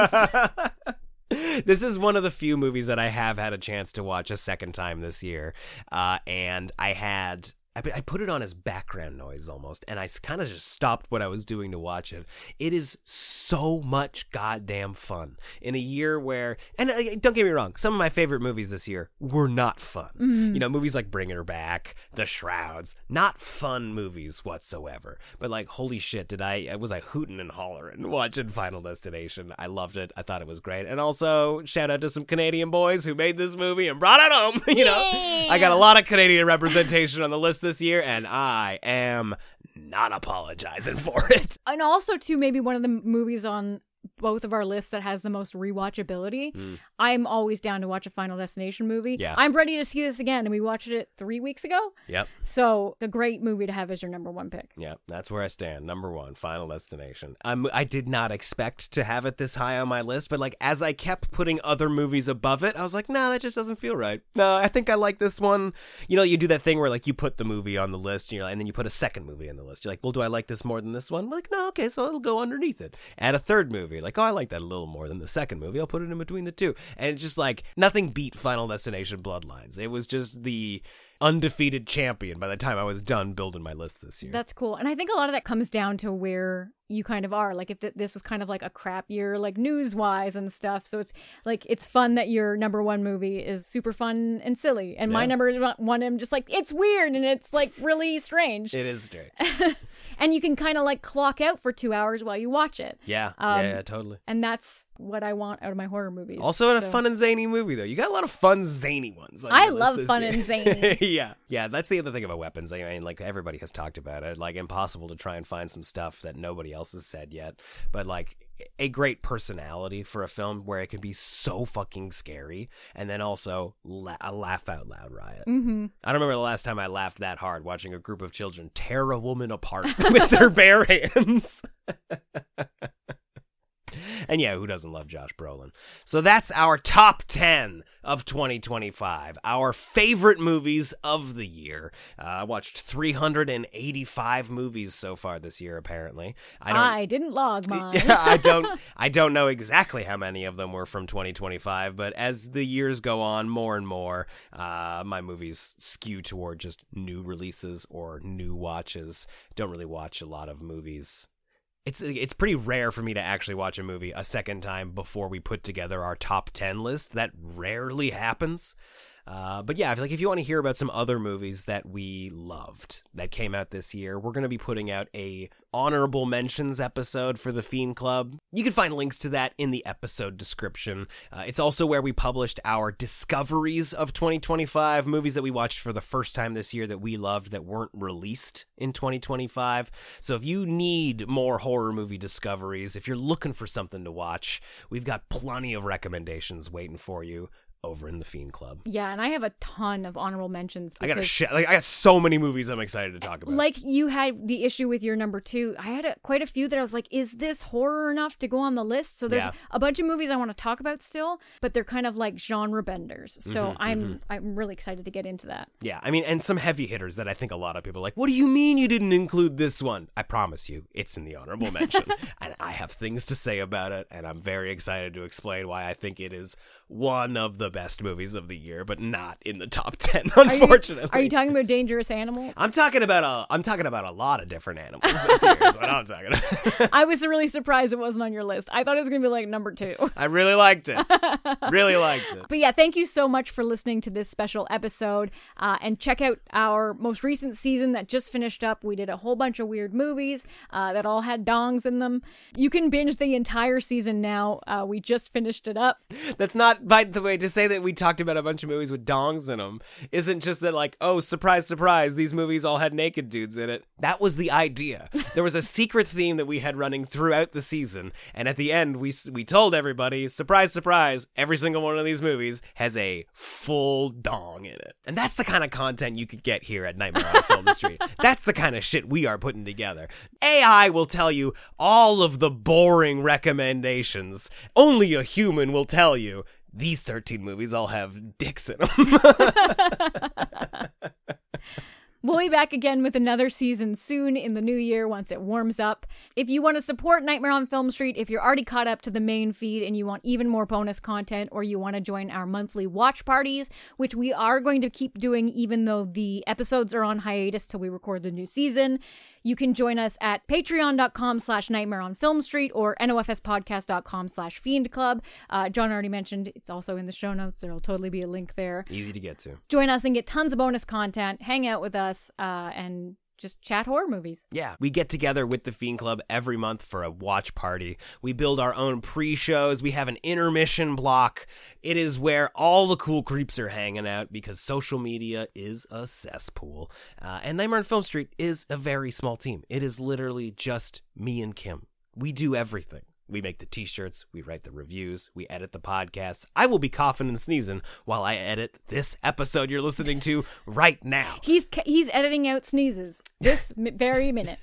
things. This is one of the few movies that I have had a chance to watch a second time this year. And I put it on as background noise almost, and I kind of just stopped what I was doing to watch it. It is so much goddamn fun in a year where, and don't get me wrong, some of my favorite movies this year were not fun. You know, movies like Bring Her Back, The Shrouds, not fun movies whatsoever. But like, holy shit, was I hooting and hollering watching Final Destination. I loved it. I thought it was great. And also, shout out to some Canadian boys who made this movie and brought it home. You know, I got a lot of Canadian representation on the list this year, and I am not apologizing for it. And also, too, maybe one of the movies on both of our lists that has the most rewatchability. I'm always down to watch a Final Destination movie. Yeah. I'm ready to see this again, and we watched it 3 weeks ago. Yep. So a great movie to have as your number one pick. Yeah, that's where I stand. Number one, Final Destination. I did not expect to have it this high on my list, but like as I kept putting other movies above it, I was like, no, that just doesn't feel right. No, I think I like this one. You know, you do that thing where like you put the movie on the list, and then you put a second movie on the list. You're like, well, do I like this more than this one? I'm like, no, okay, so it'll go underneath it. Add a third movie. Like, oh, I like that a little more than the second movie. I'll put it in between the two. And it's just like nothing beat Final Destination Bloodlines. It was just the undefeated champion by the time I was done building my list this year. That's cool. And I think a lot of that comes down to where you kind of are. Like if this was kind of like a crap year, like news-wise and stuff. So it's like, it's fun that your number one movie is super fun and silly. And my number one, I'm just like, it's weird and it's like really strange. It is strange. And you can kind of like clock out for 2 hours while you watch it. Yeah, yeah, totally. And that's what I want out of my horror movies. Also in a fun and zany movie, though. You got a lot of fun, zany ones. I love fun and zany. Yeah, that's the other thing about weapons. I mean, like, everybody has talked about it. Like, impossible to try and find some stuff that nobody else has said yet. But, like, a great personality for a film where it can be so fucking scary and then also a laugh-out-loud riot. Mm-hmm. I don't remember the last time I laughed that hard watching a group of children tear a woman apart with their bare hands. And yeah, who doesn't love Josh Brolin? So that's our top 10 of 2025. Our favorite movies of the year. I watched 385 movies so far this year, apparently. I didn't log mine. Yeah, I don't know exactly how many of them were from 2025, but as the years go on, more and more, my movies skew toward just new releases or new watches. Don't really watch a lot of movies. It's pretty rare for me to actually watch a movie a second time before we put together our top 10 list. That rarely happens. But yeah, I feel like if you want to hear about some other movies that we loved that came out this year, we're going to be putting out a honorable mentions episode for the Fiend Club. You can find links to that in the episode description. It's also where we published our discoveries of 2025, movies that we watched for the first time this year that we loved that weren't released in 2025. So if you need more horror movie discoveries, if you're looking for something to watch, we've got plenty of recommendations waiting for you over in the Fiend Club. Yeah, and I have a ton of honorable mentions. I got so many movies I'm excited to talk about. Like you had the issue with your number two. I had quite a few that I was like, is this horror enough to go on the list? So there's a bunch of movies I want to talk about still, but they're kind of like genre benders. So I'm really excited to get into that. Yeah, I mean, and some heavy hitters that I think a lot of people are like, what do you mean you didn't include this one? I promise you, it's in the honorable mention. And I have things to say about it, and I'm very excited to explain why I think it is one of the best movies of the year, but not in the top 10, unfortunately. Are you talking about Dangerous Animal? I'm talking about a lot of different animals this year is what I'm talking about. I was really surprised it wasn't on your list. I thought it was going to be like number 2. I really liked it. Really liked it. But yeah, thank you so much for listening to this special episode. And check out our most recent season that just finished up. We did a whole bunch of weird movies that all had dongs in them. You can binge the entire season now. We just finished it up. That's not, by the way, to say that we talked about a bunch of movies with dongs in them isn't just that like, oh, surprise, surprise, these movies all had naked dudes in it. That was the idea. There was a secret theme that we had running throughout the season, and at the end, we told everybody, surprise, surprise, every single one of these movies has a full dong in it. And that's the kind of content you could get here at Nightmare on Film Street. That's the kind of shit we are putting together. AI will tell you all of the boring recommendations. Only a human will tell you these 13 movies all have dicks in them. We'll be back again with another season soon in the new year once it warms up. If you want to support Nightmare on Film Street, if you're already caught up to the main feed and you want even more bonus content, or you want to join our monthly watch parties, which we are going to keep doing even though the episodes are on hiatus till we record the new season, you can join us at patreon.com/nightmareonfilmstreet or nofspodcast.com/fiendclub. John already mentioned it's also in the show notes. There'll totally be a link there. Easy to get to. Join us and get tons of bonus content, hang out with us, and just chat horror movies. Yeah, we get together with the Fiend Club every month for a watch party. We build our own pre-shows. We have an intermission block. It is where all the cool creeps are hanging out because social media is a cesspool. And Nightmare on Film Street is a very small team. It is literally just me and Kim. We do everything. We make the t-shirts, we write the reviews, we edit the podcasts. I will be coughing and sneezing while I edit this episode you're listening to right now. He's editing out sneezes this very minute.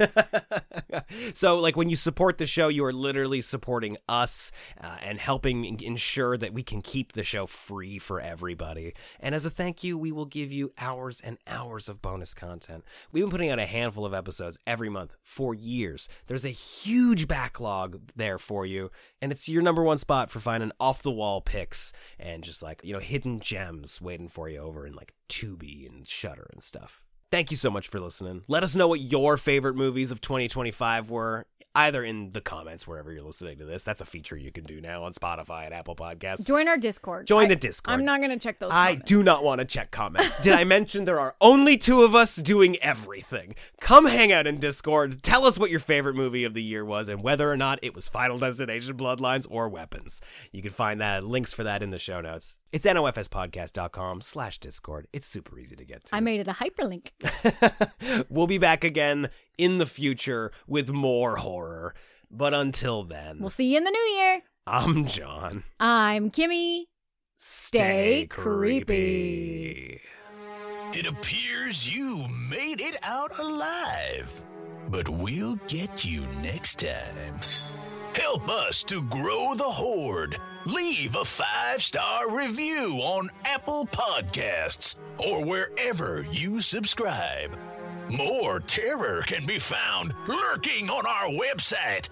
So, like, when you support the show, you are literally supporting us and helping ensure that we can keep the show free for everybody. And as a thank you, we will give you hours and hours of bonus content. We've been putting out a handful of episodes every month for years. There's a huge backlog there for you, and it's your number one spot for finding off-the-wall picks and just, like, you know, hidden gems waiting for you over in, like, Tubi and Shudder and stuff. Thank you so much for listening. Let us know what your favorite movies of 2025 were, either in the comments wherever you're listening to this. That's a feature you can do now on Spotify and Apple Podcasts. Join our Discord. Join the Discord. I'm not going to check those I comments. do not want to check comments. Did I mention there are only 2 of us doing everything? Come hang out in Discord. Tell us what your favorite movie of the year was and whether or not it was Final Destination, Bloodlines, or Weapons. You can find links for that in the show notes. It's nofspodcast.com/Discord. It's super easy to get to. I made it a hyperlink. We'll be back again in the future with more horror. But until then, We'll see you in the new year. I'm John. I'm Kimmy. Stay creepy. It appears you made it out alive, but we'll get you next time. Help us to grow the horde. Leave a 5-star review on Apple Podcasts or wherever you subscribe. More terror can be found lurking on our website,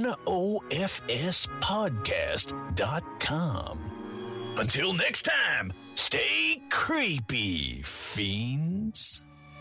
nofspodcast.com. Until next time, stay creepy, fiends.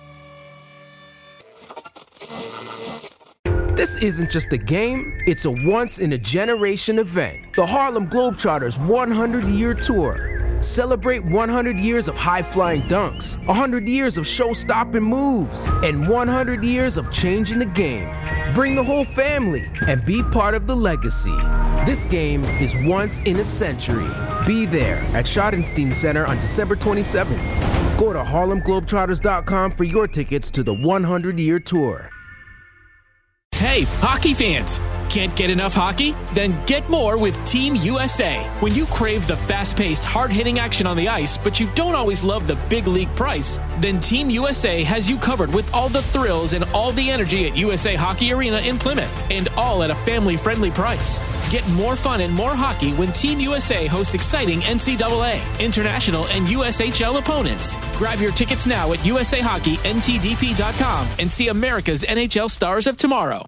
This isn't just a game, it's a once-in-a-generation event. The Harlem Globetrotters 100-year tour. Celebrate 100 years of high-flying dunks, 100 years of show-stopping moves, and 100 years of changing the game. Bring the whole family and be part of the legacy. This game is once in a century. Be there at Schottenstein Center on December 27th. Go to HarlemGlobetrotters.com for your tickets to the 100-year tour. Hey, hockey fans! Can't get enough hockey? Then get more with Team USA. When you crave the fast-paced, hard-hitting action on the ice, but you don't always love the big league price, then Team USA has you covered with all the thrills and all the energy at USA Hockey Arena in Plymouth, and all at a family-friendly price. Get more fun and more hockey when Team USA hosts exciting NCAA, international, and USHL opponents. Grab your tickets now at USAHockeyNTDP.com and see America's NHL stars of tomorrow.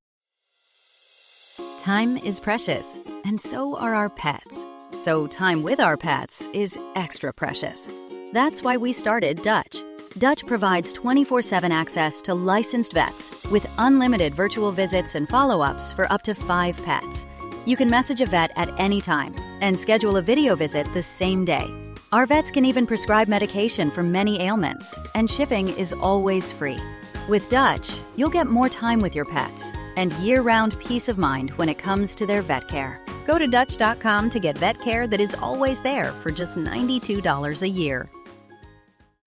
Time is precious, and so are our pets. So time with our pets is extra precious. That's why we started Dutch. Dutch provides 24/7 access to licensed vets with unlimited virtual visits and follow-ups for up to 5 pets. You can message a vet at any time and schedule a video visit the same day. Our vets can even prescribe medication for many ailments, and shipping is always free. With Dutch, you'll get more time with your pets and year-round peace of mind when it comes to their vet care. Go to Dutch.com to get vet care that is always there for just $92 a year.